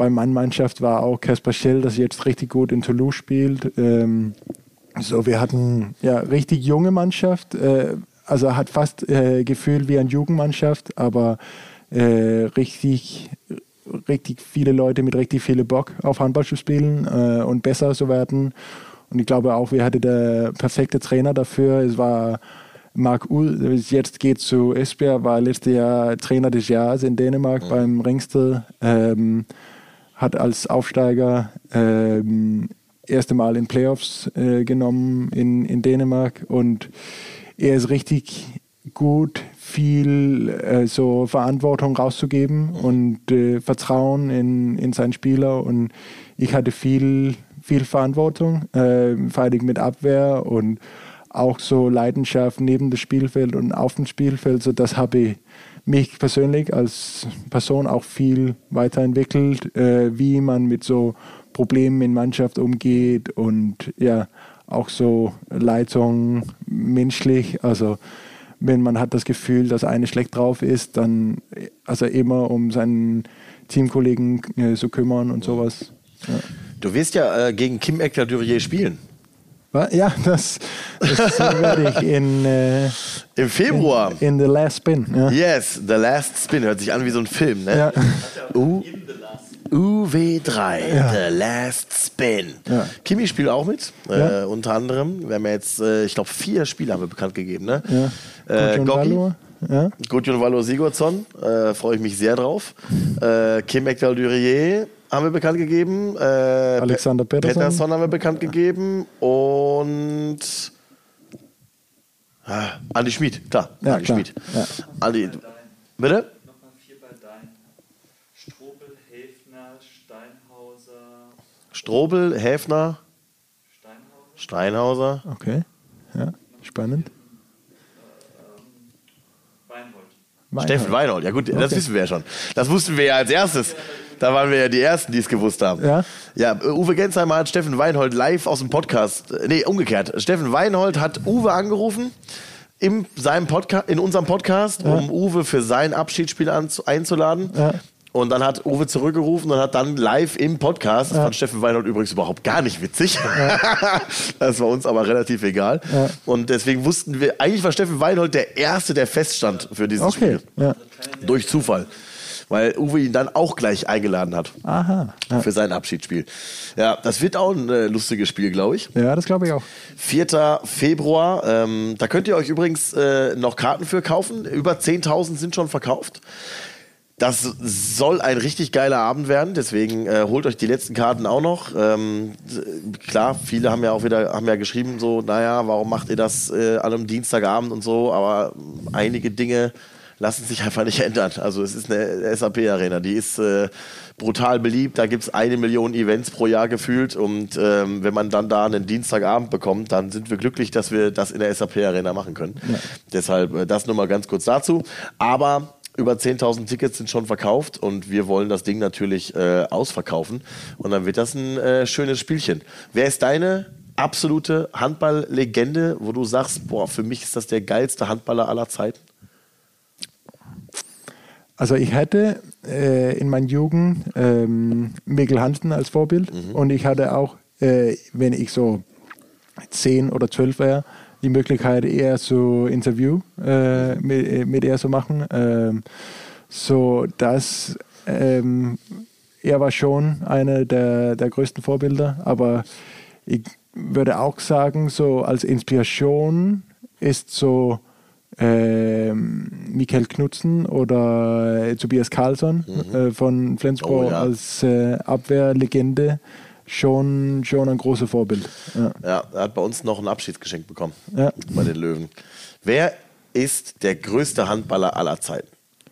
bei meiner Mannschaft war auch Kasper Schell, das jetzt richtig gut in Toulouse spielt. Ähm, so, wir hatten ja richtig junge Mannschaft, äh, also hat fast äh, gefühlt wie eine Jugendmannschaft, aber äh, richtig, richtig viele Leute mit richtig viel Bock auf Handball zu spielen äh, und besser zu werden. Und ich glaube auch, wir hatten der perfekte Trainer dafür. Es war Mark Uhl, jetzt geht zu Esbjerg, war letztes Jahr Trainer des Jahres in Dänemark mhm. beim Ringsted, ähm, hat als Aufsteiger ähm, erste Mal in Playoffs äh, genommen in, in Dänemark und er ist richtig gut, viel äh, so Verantwortung rauszugeben mhm. und äh, Vertrauen in, in seinen Spieler und ich hatte viel, viel Verantwortung, äh, vor allem mit Abwehr und auch so Leidenschaft neben dem Spielfeld und auf dem Spielfeld, so das habe ich mich persönlich als Person auch viel weiterentwickelt, äh, wie man mit so Problemen in Mannschaft umgeht und ja, auch so Leitung menschlich, also wenn man hat das Gefühl, dass einer schlecht drauf ist, dann also immer um seinen Teamkollegen äh, zu kümmern und sowas. Ja. Du wirst ja äh, gegen Kim Ekdae-Durier spielen. Ja, das, das werde ich in, äh, im Februar. In, in The Last Spin. Ja. Yes, The Last Spin. Hört sich an wie so ein Film, ne? Ja. U- U W drei, ja. The Last Spin. Ja. Kimi spielt auch mit, ja. äh, unter anderem. Wir haben ja jetzt, äh, ich glaube, vier Spiele haben wir bekannt gegeben, ne? Ja. Äh, Goggi, ja. Gudjon Valur Sigurdsson, äh, freue ich mich sehr drauf. Äh, Kim Ekdae-Durier haben wir bekannt gegeben. Äh, Alexander Pettersson. Pettersson haben wir bekannt gegeben. Und ah, Andi Schmid, klar. Ja, Andi klar. Schmid. Ja. Andi, bitte? Nochmal vier bei dein. Strobel, Häfner, Steinhauser. Strobel, Häfner, Steinhauser. Steinhauser. Okay, ja, spannend. Weinhold. Weinhold. Steffen Weinhold, ja gut, das Okay. wissen wir ja schon. Das wussten wir ja als erstes. Da waren wir ja die Ersten, die es gewusst haben. Ja. Ja, Uwe Gensheimer hat Steffen Weinhold live aus dem Podcast, äh, nee, umgekehrt. Steffen Weinhold hat Uwe angerufen in, seinem Podca- in unserem Podcast, Ja. um Uwe für sein Abschiedsspiel anzu- einzuladen. Ja. Und dann hat Uwe zurückgerufen und hat dann live im Podcast, das fand Steffen Weinhold übrigens überhaupt gar nicht witzig. Ja. Das war uns aber relativ egal. Ja. Und deswegen wussten wir, eigentlich war Steffen Weinhold der Erste, der feststand für dieses Okay, Spiel. ja. Durch Zufall. Weil Uwe ihn dann auch gleich eingeladen hat. Aha. Ja, Für sein Abschiedsspiel. Ja, das wird auch ein äh, lustiges Spiel, glaube ich. ja das glaube ich auch. vierter Februar. Ähm, da könnt ihr euch übrigens äh, noch Karten für kaufen. Über zehntausend sind schon verkauft. Das soll ein richtig geiler Abend werden, deswegen äh, holt euch die letzten Karten auch noch. Ähm, klar, viele haben ja auch wieder haben ja geschrieben, so, naja, warum macht ihr das äh, an einem Dienstagabend und so, aber einige Dinge lassen sich einfach nicht ändern. Also es ist eine S A P-Arena, die ist äh, brutal beliebt, da gibt es eine Million Events pro Jahr gefühlt und ähm, wenn man dann da einen Dienstagabend bekommt, dann sind wir glücklich, dass wir das in der S A P-Arena machen können. Ja. Deshalb äh, das nur mal ganz kurz dazu. Aber über zehntausend Tickets sind schon verkauft und wir wollen das Ding natürlich äh, ausverkaufen und dann wird das ein äh, schönes Spielchen. Wer ist deine absolute Handball-Legende, wo du sagst, boah, für mich ist das der geilste Handballer aller Zeiten? Also ich hatte äh, in meiner Jugend ähm, Mikkel Hansen als Vorbild mhm. und ich hatte auch, äh, wenn ich so zehn oder zwölf war, die Möglichkeit, eher so Interview äh, mit, mit er zu machen. Ähm, so dass ähm, er war schon einer der, der größten Vorbilder, aber ich würde auch sagen, so als Inspiration ist so ähm, Michael Knutzen oder äh, Tobias Karlsson mhm. äh, von Flensburg oh, ja. als äh, Abwehrlegende. Schon, schon ein großes Vorbild. Ja. Ja, er hat bei uns noch ein Abschiedsgeschenk bekommen ja. bei den Löwen. Wer ist der größte Handballer aller Zeiten?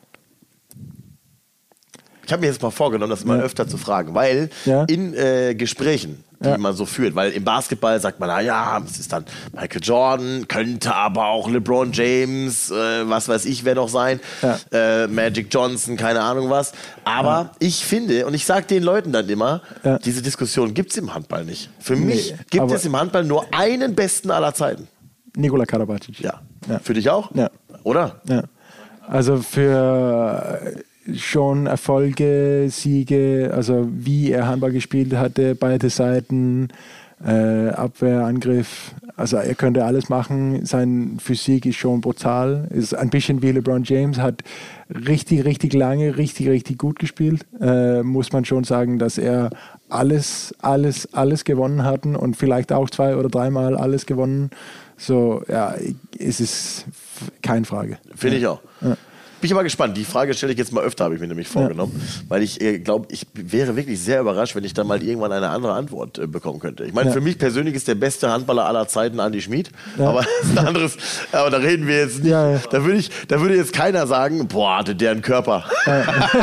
Ich habe mir jetzt mal vorgenommen, das mal ja. öfter zu fragen, weil ja. in äh, Gesprächen, die ja. man so führt, weil im Basketball sagt man, na ja, es ist dann Michael Jordan, könnte aber auch LeBron James, äh, was weiß ich, wer noch sein, ja. äh, Magic Johnson, keine Ahnung was. Aber ja. ich finde, und ich sage den Leuten dann immer, ja. diese Diskussion gibt es im Handball nicht. Für nee, mich gibt es im Handball nur einen Besten aller Zeiten. Nikola Karabatic. Ja. ja. Für dich auch? Ja. Oder? Ja. Also für schon Erfolge, Siege, also wie er Handball gespielt hatte, beide Seiten, äh, Abwehr, Angriff. Also er könnte alles machen. Sein Physik ist schon brutal. Ist ein bisschen wie LeBron James, hat richtig, richtig lange, richtig, richtig gut gespielt. Äh, muss man schon sagen, dass er alles, alles, alles gewonnen hat und vielleicht auch zwei oder dreimal alles gewonnen. So, ja, es ist keine Frage. Finde ich auch. Ja. Bin ich mal gespannt. Die Frage stelle ich jetzt mal öfter, habe ich mir nämlich vorgenommen. Ja. Weil ich äh, glaube, ich wäre wirklich sehr überrascht, wenn ich dann mal irgendwann eine andere Antwort äh, bekommen könnte. Ich meine, ja. für mich persönlich ist der beste Handballer aller Zeiten Andi Schmid. Ja. Aber das ist ein anderes, aber da reden wir jetzt nicht. Ja, ja. Da würde ich, da würde jetzt keiner sagen, boah, hatte der einen Körper. Ja.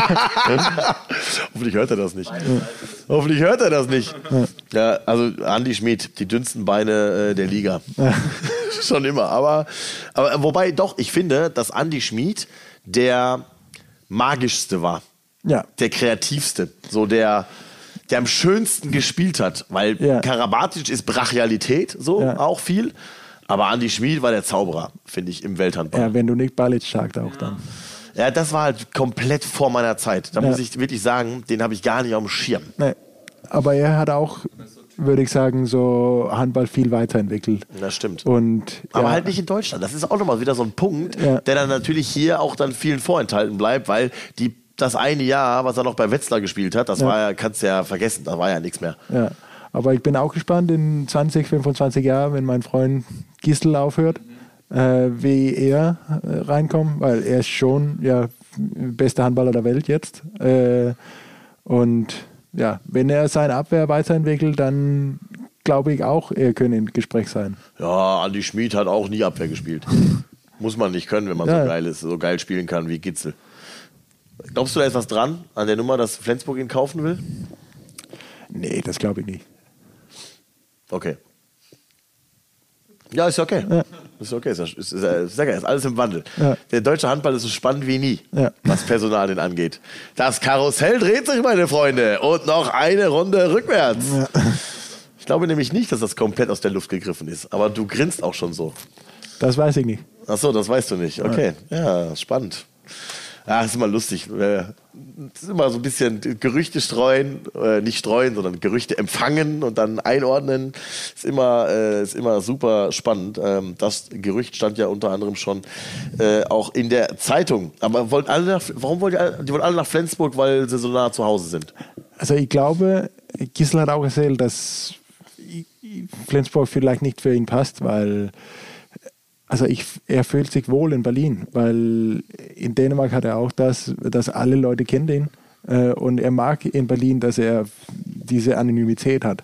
Hoffentlich hört er das nicht. Ja. Hoffentlich hört er das nicht. Ja, ja, also Andi Schmid, die dünnsten Beine äh, der Liga. Ja. Schon immer. Aber, aber wobei doch, ich finde, dass Andi Schmid der magischste war. Ja. Der kreativste. So der, der am schönsten gespielt hat. Weil ja. Karabatic ist Brachialität, so ja. auch viel. Aber Andi Schmid war der Zauberer, finde ich, im Welthandball. Ja, wenn du Nick Balic sagst auch dann. Ja, das war halt komplett vor meiner Zeit. Da ja. muss ich wirklich sagen, den habe ich gar nicht auf dem Schirm. Nee. Aber er hat auch, würde ich sagen, so Handball viel weiterentwickelt. Das stimmt. Und, aber ja. halt nicht in Deutschland. Das ist auch nochmal wieder so ein Punkt, ja. der dann natürlich hier auch dann vielen vorenthalten bleibt, weil die, das eine Jahr, was er noch bei Wetzlar gespielt hat, das ja. war ja, kannst du ja vergessen, da war ja nichts mehr. Ja. Aber ich bin auch gespannt in zwanzig, fünfundzwanzig Jahren, wenn mein Freund Gistel aufhört, äh, wie er äh, reinkommt, weil er ist schon ja bester Handballer der Welt jetzt. Äh, und ja, wenn er seine Abwehr weiterentwickelt, dann glaube ich auch, er könnte im Gespräch sein. Ja, Andi Schmid hat auch nie Abwehr gespielt. Muss man nicht können, wenn man ja. so geil ist, so geil spielen kann wie Gitzel. Glaubst du, da ist was dran an der Nummer, dass Flensburg ihn kaufen will? Nee, das glaube ich nicht. Okay. Ja, ist okay. Ja. Ist okay, ist, ist, ist, ist, ist alles im Wandel. Ja. Der deutsche Handball ist so spannend wie nie, ja. was Personal denn angeht. Das Karussell dreht sich, meine Freunde. Und noch eine Runde rückwärts. Ja. Ich glaube nämlich nicht, dass das komplett aus der Luft gegriffen ist. Aber du grinst auch schon so. Das weiß ich nicht. Ach so, das weißt du nicht. Okay, ja, ja spannend. Ja, ist immer lustig. Es ist immer so ein bisschen Gerüchte streuen, äh, nicht streuen, sondern Gerüchte empfangen und dann einordnen. Ist immer, äh, ist immer super spannend. Ähm, das Gerücht stand ja unter anderem schon äh, auch in der Zeitung. Aber wollt alle nach, warum wollt ihr alle, die wollen alle nach Flensburg, weil sie so nah zu Hause sind? Also ich glaube, Gisela hat auch erzählt, dass Flensburg vielleicht nicht für ihn passt, weil Also ich, er fühlt sich wohl in Berlin, weil in Dänemark hat er auch das, dass alle Leute kennen ihn äh, und er mag in Berlin, dass er diese Anonymität hat.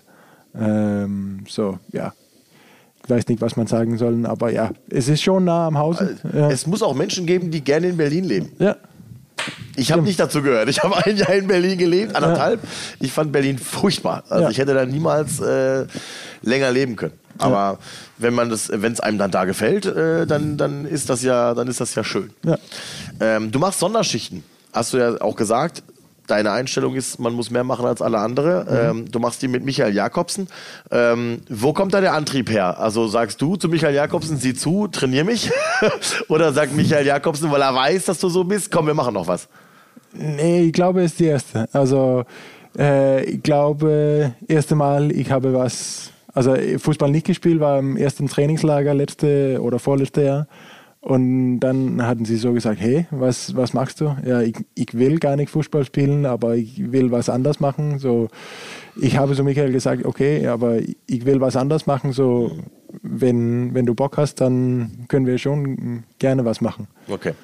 Ähm, so, ja. Ich weiß nicht, was man sagen soll, aber ja, es ist schon nah am Haus. Ja. Es muss auch Menschen geben, die gerne in Berlin leben. Ja. Ich habe nicht dazu gehört. Ich habe ein Jahr in Berlin gelebt, anderthalb. Ja. Ich fand Berlin furchtbar. Also ja. ich hätte da niemals äh, länger leben können. Aber ja. wenn man das, wenn es einem dann da gefällt, äh, dann, dann ist das ja, dann ist das ja schön. Ja. Ähm, du machst Sonderschichten, hast du ja auch gesagt. Deine Einstellung ist, man muss mehr machen als alle anderen. Mhm. Ähm, du machst die mit Michael Jakobsen. Ähm, wo kommt da der Antrieb her? Also sagst du zu Michael Jakobsen, sieh zu, trainier mich? Oder sagt Michael Jakobsen, weil er weiß, dass du so bist, komm, wir machen noch was? Nee, ich glaube, es ist die erste. Also äh, ich glaube, erste Mal, ich habe was, also Fußball nicht gespielt, war im ersten Trainingslager letzte oder vorletzte Jahr. Und dann hatten sie so gesagt, hey, was, was machst du? Ja, ich, ich will gar nicht Fußball spielen, aber ich will was anderes machen. So, ich habe zu Michael gesagt, okay, aber ich will was anderes machen. So, wenn, wenn du Bock hast, dann können wir schon gerne was machen. Okay.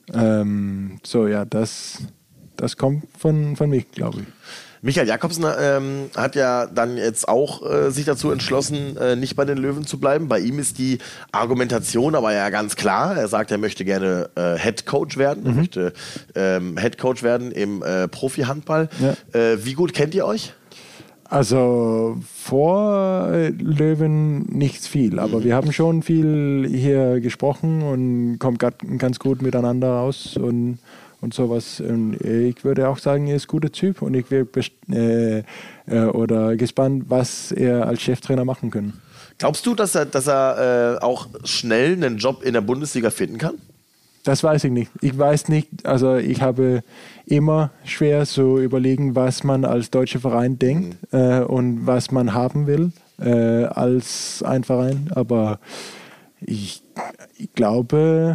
Ähm, so, ja, das, das kommt von, von mir, glaube ich. Michael Jakobsen ähm, hat ja dann jetzt auch äh, sich dazu entschlossen, äh, nicht bei den Löwen zu bleiben. Bei ihm ist die Argumentation aber ja ganz klar. Er sagt, er möchte gerne äh, Head Coach werden. Mhm. Er möchte ähm, Head Coach werden im äh, Profi-Handball. Ja. Äh, wie gut kennt ihr euch? Also vor Löwen nichts viel, aber mhm. wir haben schon viel hier gesprochen und kommen ganz gut miteinander aus und und sowas. Und ich würde auch sagen, er ist ein guter Typ und ich bin äh, äh, oder gespannt, was er als Cheftrainer machen kann. Glaubst du, dass er, dass er äh, auch schnell einen Job in der Bundesliga finden kann? Das weiß ich nicht. Ich weiß nicht, also ich habe immer schwer zu überlegen, was man als deutscher Verein denkt mhm. äh, und was man haben will äh, als ein Verein. Aber ich, ich glaube,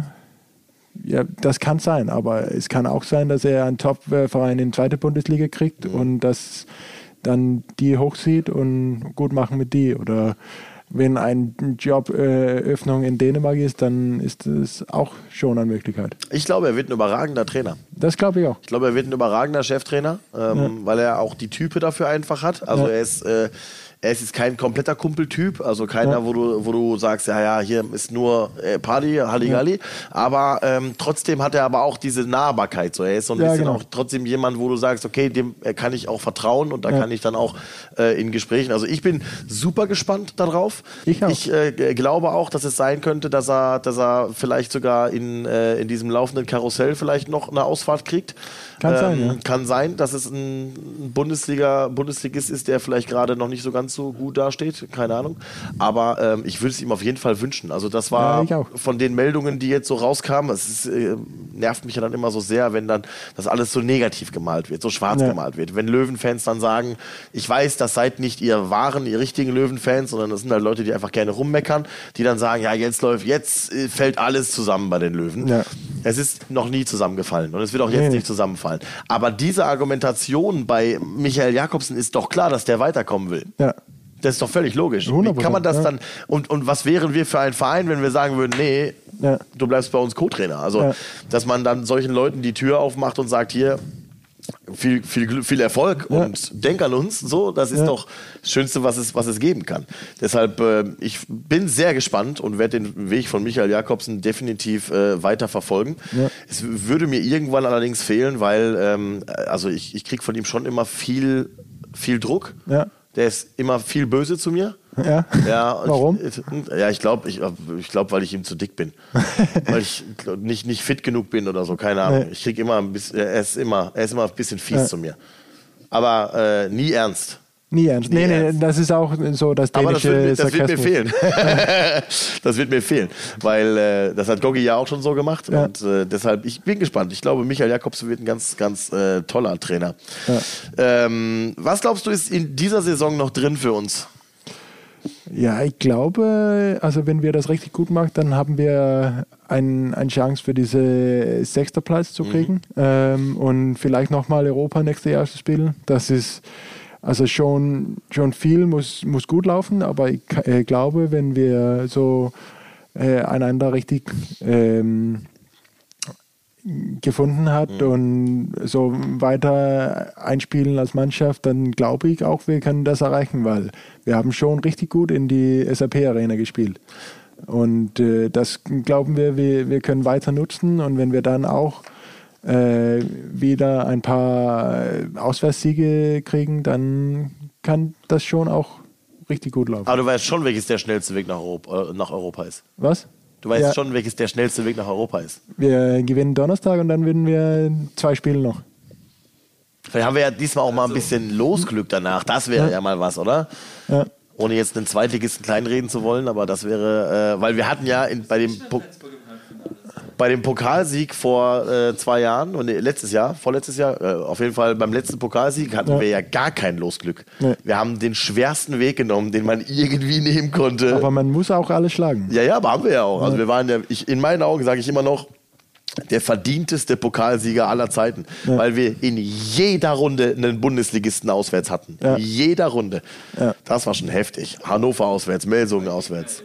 ja, das kann sein. Aber es kann auch sein, dass er einen Top-Verein in die zweite Bundesliga kriegt mhm. und das dann die hochzieht und gut machen mit die. Oder wenn eine Joböffnung in Dänemark ist, dann ist das auch schon eine Möglichkeit. Ich glaube, er wird ein überragender Trainer. Das glaube ich auch. Ich glaube, er wird ein überragender Cheftrainer, ähm, ja. weil er auch die Type dafür einfach hat. Also ja. er ist... Äh, Er ist jetzt kein kompletter Kumpeltyp, also keiner, ja. wo du, wo du sagst, ja, ja, hier ist nur äh, Party, Halligalli. Ja. Aber ähm, trotzdem hat er aber auch diese Nahbarkeit. So. Er ist so ein ja, bisschen genau. auch trotzdem jemand, wo du sagst, okay, dem kann ich auch vertrauen und da ja. kann ich dann auch äh, in Gesprächen. Also ich bin super gespannt darauf. Ich, auch. ich äh, glaube auch, dass es sein könnte, dass er, dass er vielleicht sogar in, äh, in diesem laufenden Karussell vielleicht noch eine Ausfahrt kriegt. Kann ähm, sein, ja. Kann sein, dass es ein Bundesliga, Bundesligist ist, der vielleicht gerade noch nicht so ganz so gut dasteht, keine Ahnung. Aber ähm, ich würde es ihm auf jeden Fall wünschen. Also das war ja, von den Meldungen, die jetzt so rauskamen, es ist, äh, nervt mich ja dann immer so sehr, wenn dann das alles so negativ gemalt wird, so schwarz ja. gemalt wird. Wenn Löwenfans dann sagen, ich weiß, das seid nicht ihr wahren, ihr richtigen Löwenfans, sondern das sind halt Leute, die einfach gerne rummeckern, die dann sagen, ja, jetzt läuft, jetzt fällt alles zusammen bei den Löwen. Ja. Es ist noch nie zusammengefallen und es wird auch jetzt nee. nicht zusammenfallen. Aber diese Argumentation bei Michael Jakobsen ist doch klar, dass der weiterkommen will. Ja. Das ist doch völlig logisch. hundert Prozent, Wie kann man das ja. dann, und, und was wären wir für ein Verein, wenn wir sagen würden, nee, ja. du bleibst bei uns Co-Trainer. Also, ja. dass man dann solchen Leuten die Tür aufmacht und sagt, hier, viel, viel, viel Erfolg ja. und denk an uns, so, das ist ja. doch das Schönste, was es, was es geben kann. Deshalb, äh, ich bin sehr gespannt und werde den Weg von Michael Jakobsen definitiv äh, weiter verfolgen. Ja. Es würde mir irgendwann allerdings fehlen, weil, ähm, also ich, ich kriege von ihm schon immer viel, viel Druck. Ja. Der ist immer viel böse zu mir. Ja. Ja, warum? Ich, ja, ich glaube, ich, ich glaub, weil ich ihm zu dick bin. Weil ich nicht, nicht fit genug bin oder so, keine Ahnung. Nee. Ich krieg immer ein bisschen, er ist immer, er ist immer ein bisschen fies ja. zu mir. Aber äh, nie ernst. Nie ernst. Nie nee, ernst. nee, das ist auch so das dänische Aber das wird, das wird mir fehlen. Das wird mir fehlen. Weil äh, das hat Gogi ja auch schon so gemacht. Ja. Und äh, deshalb, ich bin gespannt. Ich glaube, Michael Jakobsen wird ein ganz, ganz äh, toller Trainer. Ja. Ähm, was glaubst du, ist in dieser Saison noch drin für uns? Ja, ich glaube, also wenn wir das richtig gut machen, dann haben wir ein, eine Chance für diese sechster Platz zu kriegen mhm. ähm, und vielleicht nochmal Europa nächstes Jahr zu spielen. Das ist also schon, schon viel, muss, muss gut laufen, aber ich äh, glaube, wenn wir so äh, einander richtig ähm, gefunden hat mhm. und so weiter einspielen als Mannschaft, dann glaube ich auch, wir können das erreichen, weil wir haben schon richtig gut in die S A P-Arena gespielt. Und äh, das glauben wir, wir, wir können weiter nutzen und wenn wir dann auch äh, wieder ein paar Auswärtssiege kriegen, dann kann das schon auch richtig gut laufen. Aber du weißt schon, welches der schnellste Weg nach Europa, äh, nach Europa ist. Was? Du weißt ja. schon, welches der schnellste Weg nach Europa ist. Wir gewinnen Donnerstag und dann gewinnen wir zwei Spiele noch. Vielleicht haben wir ja diesmal auch mal ein bisschen Losglück danach. Das wäre ja. ja mal was, oder? Ja. Ohne jetzt einen Zweitligisten kleinreden zu wollen, aber das wäre, äh, weil wir hatten ja in, bei dem po- bei dem Pokalsieg vor äh, zwei Jahren, und nee, letztes Jahr, vorletztes Jahr, äh, auf jeden Fall beim letzten Pokalsieg hatten ja. wir ja gar kein Losglück. Nee. Wir haben den schwersten Weg genommen, den man irgendwie nehmen konnte. Aber man muss auch alle schlagen. Ja, ja, aber haben wir ja auch. Also wir waren ja, ich, in meinen Augen sage ich immer noch, der verdienteste Pokalsieger aller Zeiten, ja. weil wir in jeder Runde einen Bundesligisten auswärts hatten. Ja. In jeder Runde. Ja. Das war schon heftig. Hannover auswärts, Melsungen auswärts.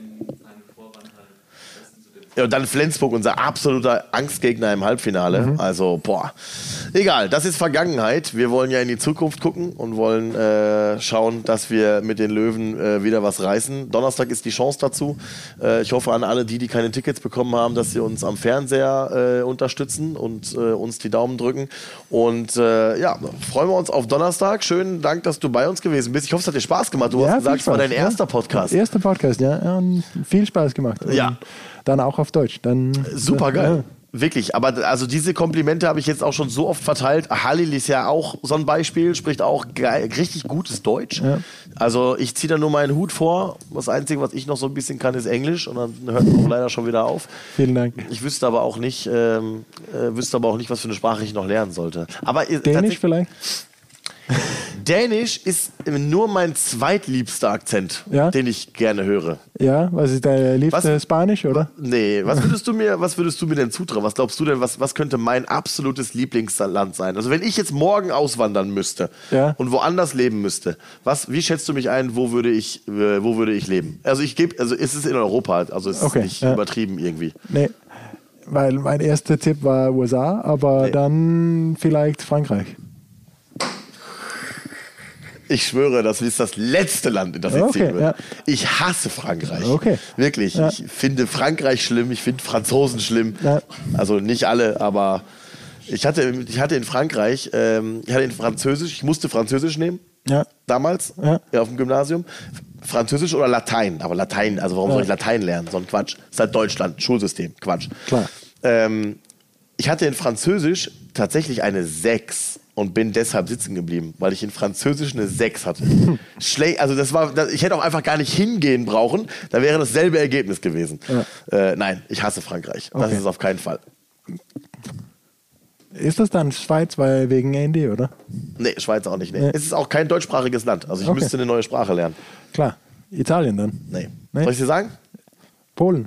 Ja, und dann Flensburg, unser absoluter Angstgegner im Halbfinale. Mhm. Also, boah. Egal, das ist Vergangenheit. Wir wollen ja in die Zukunft gucken und wollen äh, schauen, dass wir mit den Löwen äh, wieder was reißen. Donnerstag ist die Chance dazu. Äh, ich hoffe an alle, die, die keine Tickets bekommen haben, dass sie uns am Fernseher äh, unterstützen und äh, uns die Daumen drücken. Und äh, ja, freuen wir uns auf Donnerstag. Schönen Dank, dass du bei uns gewesen bist. Ich hoffe, es hat dir Spaß gemacht. Du ja, hast gesagt, es war dein ja. erster Podcast. Erster Podcast, ja. ja und viel Spaß gemacht. Und ja. Dann auch auf Deutsch. Dann, super geil. Wirklich, aber also diese Komplimente habe ich jetzt auch schon so oft verteilt. Halil ist ja auch so ein Beispiel, spricht auch geil, richtig gutes Deutsch. Ja. Also ich ziehe da nur meinen Hut vor. Das Einzige, was ich noch so ein bisschen kann, ist Englisch und dann hört es auch leider schon wieder auf. Vielen Dank. Ich wüsste aber auch nicht, ähm, äh, wüsste aber auch nicht, was für eine Sprache ich noch lernen sollte. Aber Dänisch vielleicht? Dänisch ist nur mein zweitliebster Akzent, ja? den ich gerne höre. Ja, was ist dein liebster Spanisch, oder? Nee, was würdest du mir, was würdest du mir denn zutrauen? Was glaubst du denn, was, was könnte mein absolutes Lieblingsland sein? Also wenn ich jetzt morgen auswandern müsste ja? und woanders leben müsste, was, wie schätzt du mich ein, wo würde ich, äh, wo würde ich leben? Also ich gebe, also ist es in Europa, also es okay, ist nicht ja. übertrieben irgendwie. Nee, weil mein erster Tipp war U S A, aber nee. dann vielleicht Frankreich. Ich schwöre, das ist das letzte Land, in das ich okay, ziehen würde. Ja. Ich hasse Frankreich. Okay. Wirklich. Ja. Ich finde Frankreich schlimm, ich finde Franzosen schlimm. Ja. Also nicht alle, aber ich hatte, ich hatte in Frankreich, ähm, ich hatte in Französisch, ich musste Französisch nehmen. Ja. Damals, ja. Ja, auf dem Gymnasium. Französisch oder Latein. Aber Latein, also warum ja. soll ich Latein lernen? So ein Quatsch. Das ist halt Deutschland, Schulsystem, Quatsch. Klar. Ähm, ich hatte in Französisch tatsächlich eine sechs. Und bin deshalb sitzen geblieben, weil ich in Französisch eine sechs hatte. Schle- also das war, das, ich hätte auch einfach gar nicht hingehen brauchen, da wäre dasselbe Ergebnis gewesen. Ja. Äh, nein, ich hasse Frankreich. Das okay. ist es auf keinen Fall. Ist das dann Schweiz, weil wegen N D, oder? Nee, Schweiz auch nicht. Nee. Nee. Es ist auch kein deutschsprachiges Land. Also ich okay. müsste eine neue Sprache lernen. Klar. Italien dann? Nee. nee. Soll ich dir sagen? Polen.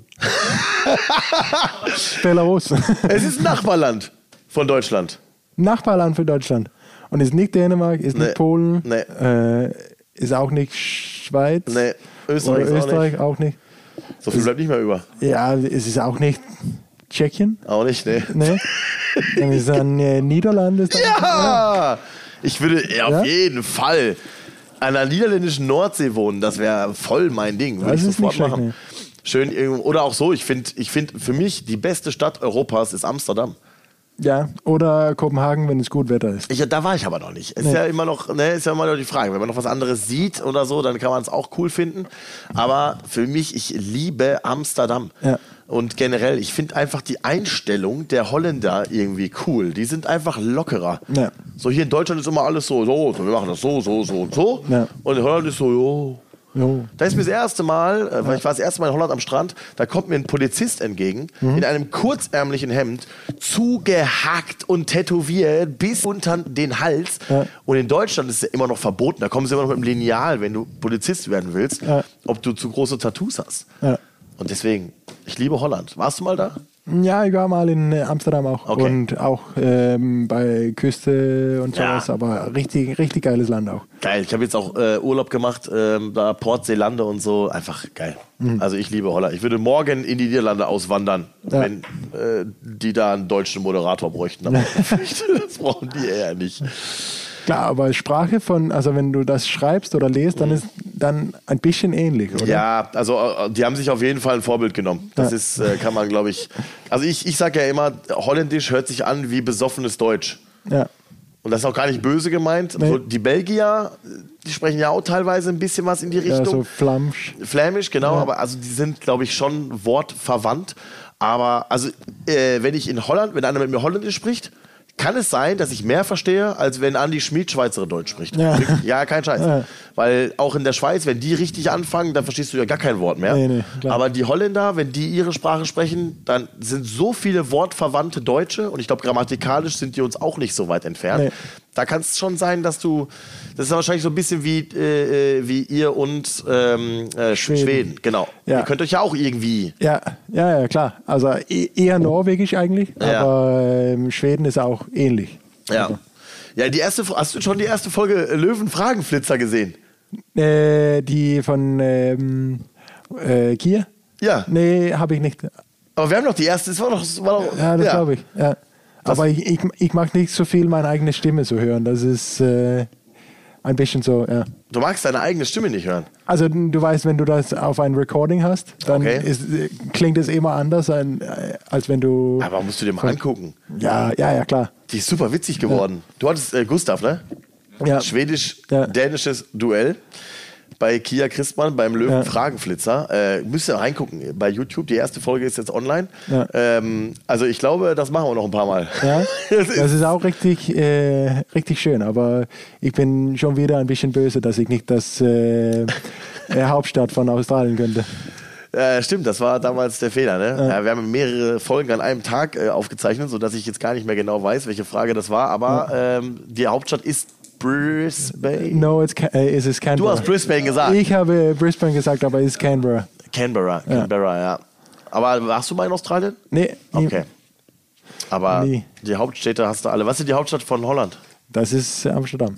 Belarus. Es ist ein Nachbarland von Deutschland. Nachbarland für Deutschland. Und ist nicht Dänemark, ist nee. nicht Polen, nee. äh, ist auch nicht Schweiz. Nee, Österreich, Oder Österreich auch, auch nicht. auch nicht. So viel bleibt nicht mehr über. Ja, es ist auch nicht Tschechien. Auch nicht, nee. nee. Dann ist dann äh, Niederlande. Dann, ja! ja! Ich würde ja, auf ja? jeden Fall an der niederländischen Nordsee wohnen. Das wäre voll mein Ding. Würde das ich ist sofort nicht schlecht, machen. Nee. Schön, oder auch so, ich finde, ich find, für mich die beste Stadt Europas ist Amsterdam. Ja, oder Kopenhagen, wenn es gut Wetter ist. Ich, da war ich aber noch nicht. Ist nee. ja immer noch, ne, ist ja immer noch die Frage. Wenn man noch was anderes sieht oder so, dann kann man es auch cool finden. Aber für mich, ich liebe Amsterdam. Ja. Und generell, ich finde einfach die Einstellung der Holländer irgendwie cool. Die sind einfach lockerer. Ja. So hier in Deutschland ist immer alles so, so, so wir machen das so, so, so und so. Ja. Und in Holland ist so, jo. Jo. Da ist mir das erste Mal, äh, weil ich war das erste Mal in Holland am Strand, da kommt mir ein Polizist entgegen, mhm. in einem kurzärmlichen Hemd, zugehackt und tätowiert bis unter den Hals. Ja. Und in Deutschland ist es ja immer noch verboten, da kommen sie immer noch mit dem Lineal, wenn du Polizist werden willst, ja. ob du zu große Tattoos hast. Ja. Und deswegen, ich liebe Holland. Warst du mal da? Ja, ich war mal in Amsterdam auch. Okay. Und auch ähm, bei Küste und sowas, ja. aber richtig, richtig geiles Land auch. Geil, ich habe jetzt auch äh, Urlaub gemacht, ähm, da Port Zeelande und so, einfach geil. Mhm. Also ich liebe Holland. Ich würde morgen in die Niederlande auswandern, ja. wenn äh, die da einen deutschen Moderator bräuchten. Aber ich fürchte, das brauchen die eher nicht. Klar, aber Sprache von, also wenn du das schreibst oder liest, dann ist dann ein bisschen ähnlich, oder? Ja, also die haben sich auf jeden Fall ein Vorbild genommen. Das ja. ist, äh, kann man, glaube ich. Also ich, ich sage ja immer, Holländisch hört sich an wie besoffenes Deutsch. Ja. Und das ist auch gar nicht böse gemeint. Nee. So, die Belgier, die sprechen ja auch teilweise ein bisschen was in die Richtung. Ja, so Flämisch. Flämisch, genau. Ja. Aber also die sind, glaube ich, schon wortverwandt. Aber also, äh, wenn ich in Holland, wenn einer mit mir Holländisch spricht, kann es sein, dass ich mehr verstehe, als wenn Andi Schmid Schweizerdeutsch spricht. Ja, ja kein Scheiß. Ja. Weil auch in der Schweiz, wenn die richtig anfangen, dann verstehst du ja gar kein Wort mehr. Nee, nee, aber die Holländer, wenn die ihre Sprache sprechen, dann sind so viele wortverwandte Deutsche und ich glaube, grammatikalisch sind die uns auch nicht so weit entfernt. Nee. Da kann es schon sein, dass du, das ist wahrscheinlich so ein bisschen wie, äh, wie ihr und ähm, äh, Schweden. Schweden, genau. Ja. Ihr könnt euch ja auch irgendwie... Ja, ja, ja klar. Also eher norwegisch eigentlich, ja. aber ähm, Schweden ist auch ähnlich. Ja. Also. Ja, die erste, hast du schon die erste Folge Löwen-Fragenflitzer gesehen? Äh, die von ähm, äh, Kier? Ja. Nee, habe ich nicht. Aber wir haben doch die erste, das war doch... Das war doch ja, das ja. glaube ich, ja. Aber ich, ich, ich mag nicht so viel meine eigene Stimme zu hören. Das ist äh, ein bisschen so, ja. Du magst deine eigene Stimme nicht hören? Also du weißt, wenn du das auf ein Recording hast, dann okay. ist, klingt es immer anders, als wenn du... Aber musst du dir mal von, angucken. Ja, ja, ja, klar. Die ist super witzig geworden. Ja. Du hattest äh, Gustav, ne? Ja. Schwedisch-dänisches ja. Duell. bei Kia Christmann beim Löwen Ja. Fragenflitzer. Äh, müsst ihr reingucken bei YouTube. Die erste Folge ist jetzt online. Ja. Ähm, also ich glaube, das machen wir noch ein paar Mal. Ja, Das ist- das ist auch richtig, äh, richtig schön, aber ich bin schon wieder ein bisschen böse, dass ich nicht das äh, äh, Hauptstadt von Australien könnte. Äh, stimmt, das war damals der Fehler. Ne? Ja. wir haben mehrere Folgen an einem Tag äh, aufgezeichnet, sodass ich jetzt gar nicht mehr genau weiß, welche Frage das war. Aber ähm, die Hauptstadt ist Brisbane. No, it's, Ca- äh, es ist Du Canberra. hast Brisbane gesagt. Ich habe Brisbane gesagt, aber es ist Canberra. Canberra, Canberra, ja. Aber warst du mal in Australien? Nee, nie. Okay. Aber Nie. die Hauptstädte hast du alle. Was ist die Hauptstadt von Holland? Das ist Amsterdam.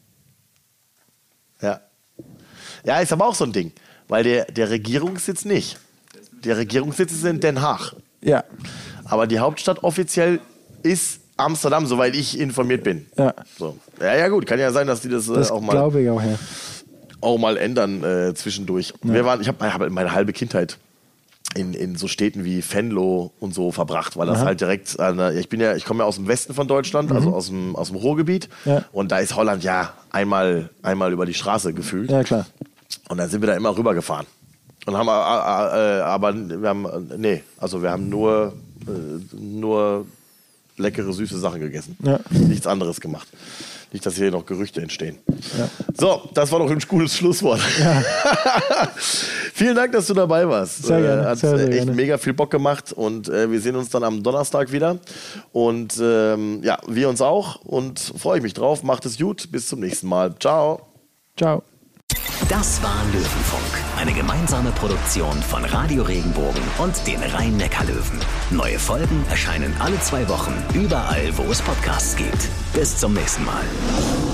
Ja. Ja, ist aber auch so ein Ding. Weil der, der Regierungssitz nicht. Der Regierungssitz ist in Den Haag. Ja, Aber die Hauptstadt offiziell ist Amsterdam, soweit ich informiert bin. ja. So. Ja, ja, gut. Kann ja sein, dass die das, Das äh, auch, mal, glaube ich auch, ja. auch mal ändern äh, zwischendurch. Wir waren, ich habe hab meine halbe Kindheit in, in so Städten wie Venlo und so verbracht, weil das Aha. halt direkt an der, ich bin ja, ich komme ja aus dem Westen von Deutschland, also aus dem, aus dem Ruhrgebiet. Ja. Und da ist Holland ja einmal, einmal über die Straße gefühlt. Ja, klar. Und dann sind wir da immer rübergefahren. Und haben äh, äh, aber wir haben, nee, also wir haben nur, äh, nur leckere, süße Sachen gegessen. Ja. Nichts anderes gemacht. Nicht, dass hier noch Gerüchte entstehen. Ja. So, das war doch ein cooles Schlusswort. Ja. Vielen Dank, dass du dabei warst. Sehr gerne. Äh, hat sehr, sehr echt gerne. mega viel Bock gemacht und äh, wir sehen uns dann am Donnerstag wieder. Und ähm, ja, wir uns auch und freue ich mich drauf. Macht es gut. Bis zum nächsten Mal. Ciao. Ciao. Das war Löwenfunk, eine gemeinsame Produktion von Radio Regenbogen und den Rhein-Neckar-Löwen. Neue Folgen erscheinen alle zwei Wochen, überall, wo es Podcasts gibt. Bis zum nächsten Mal.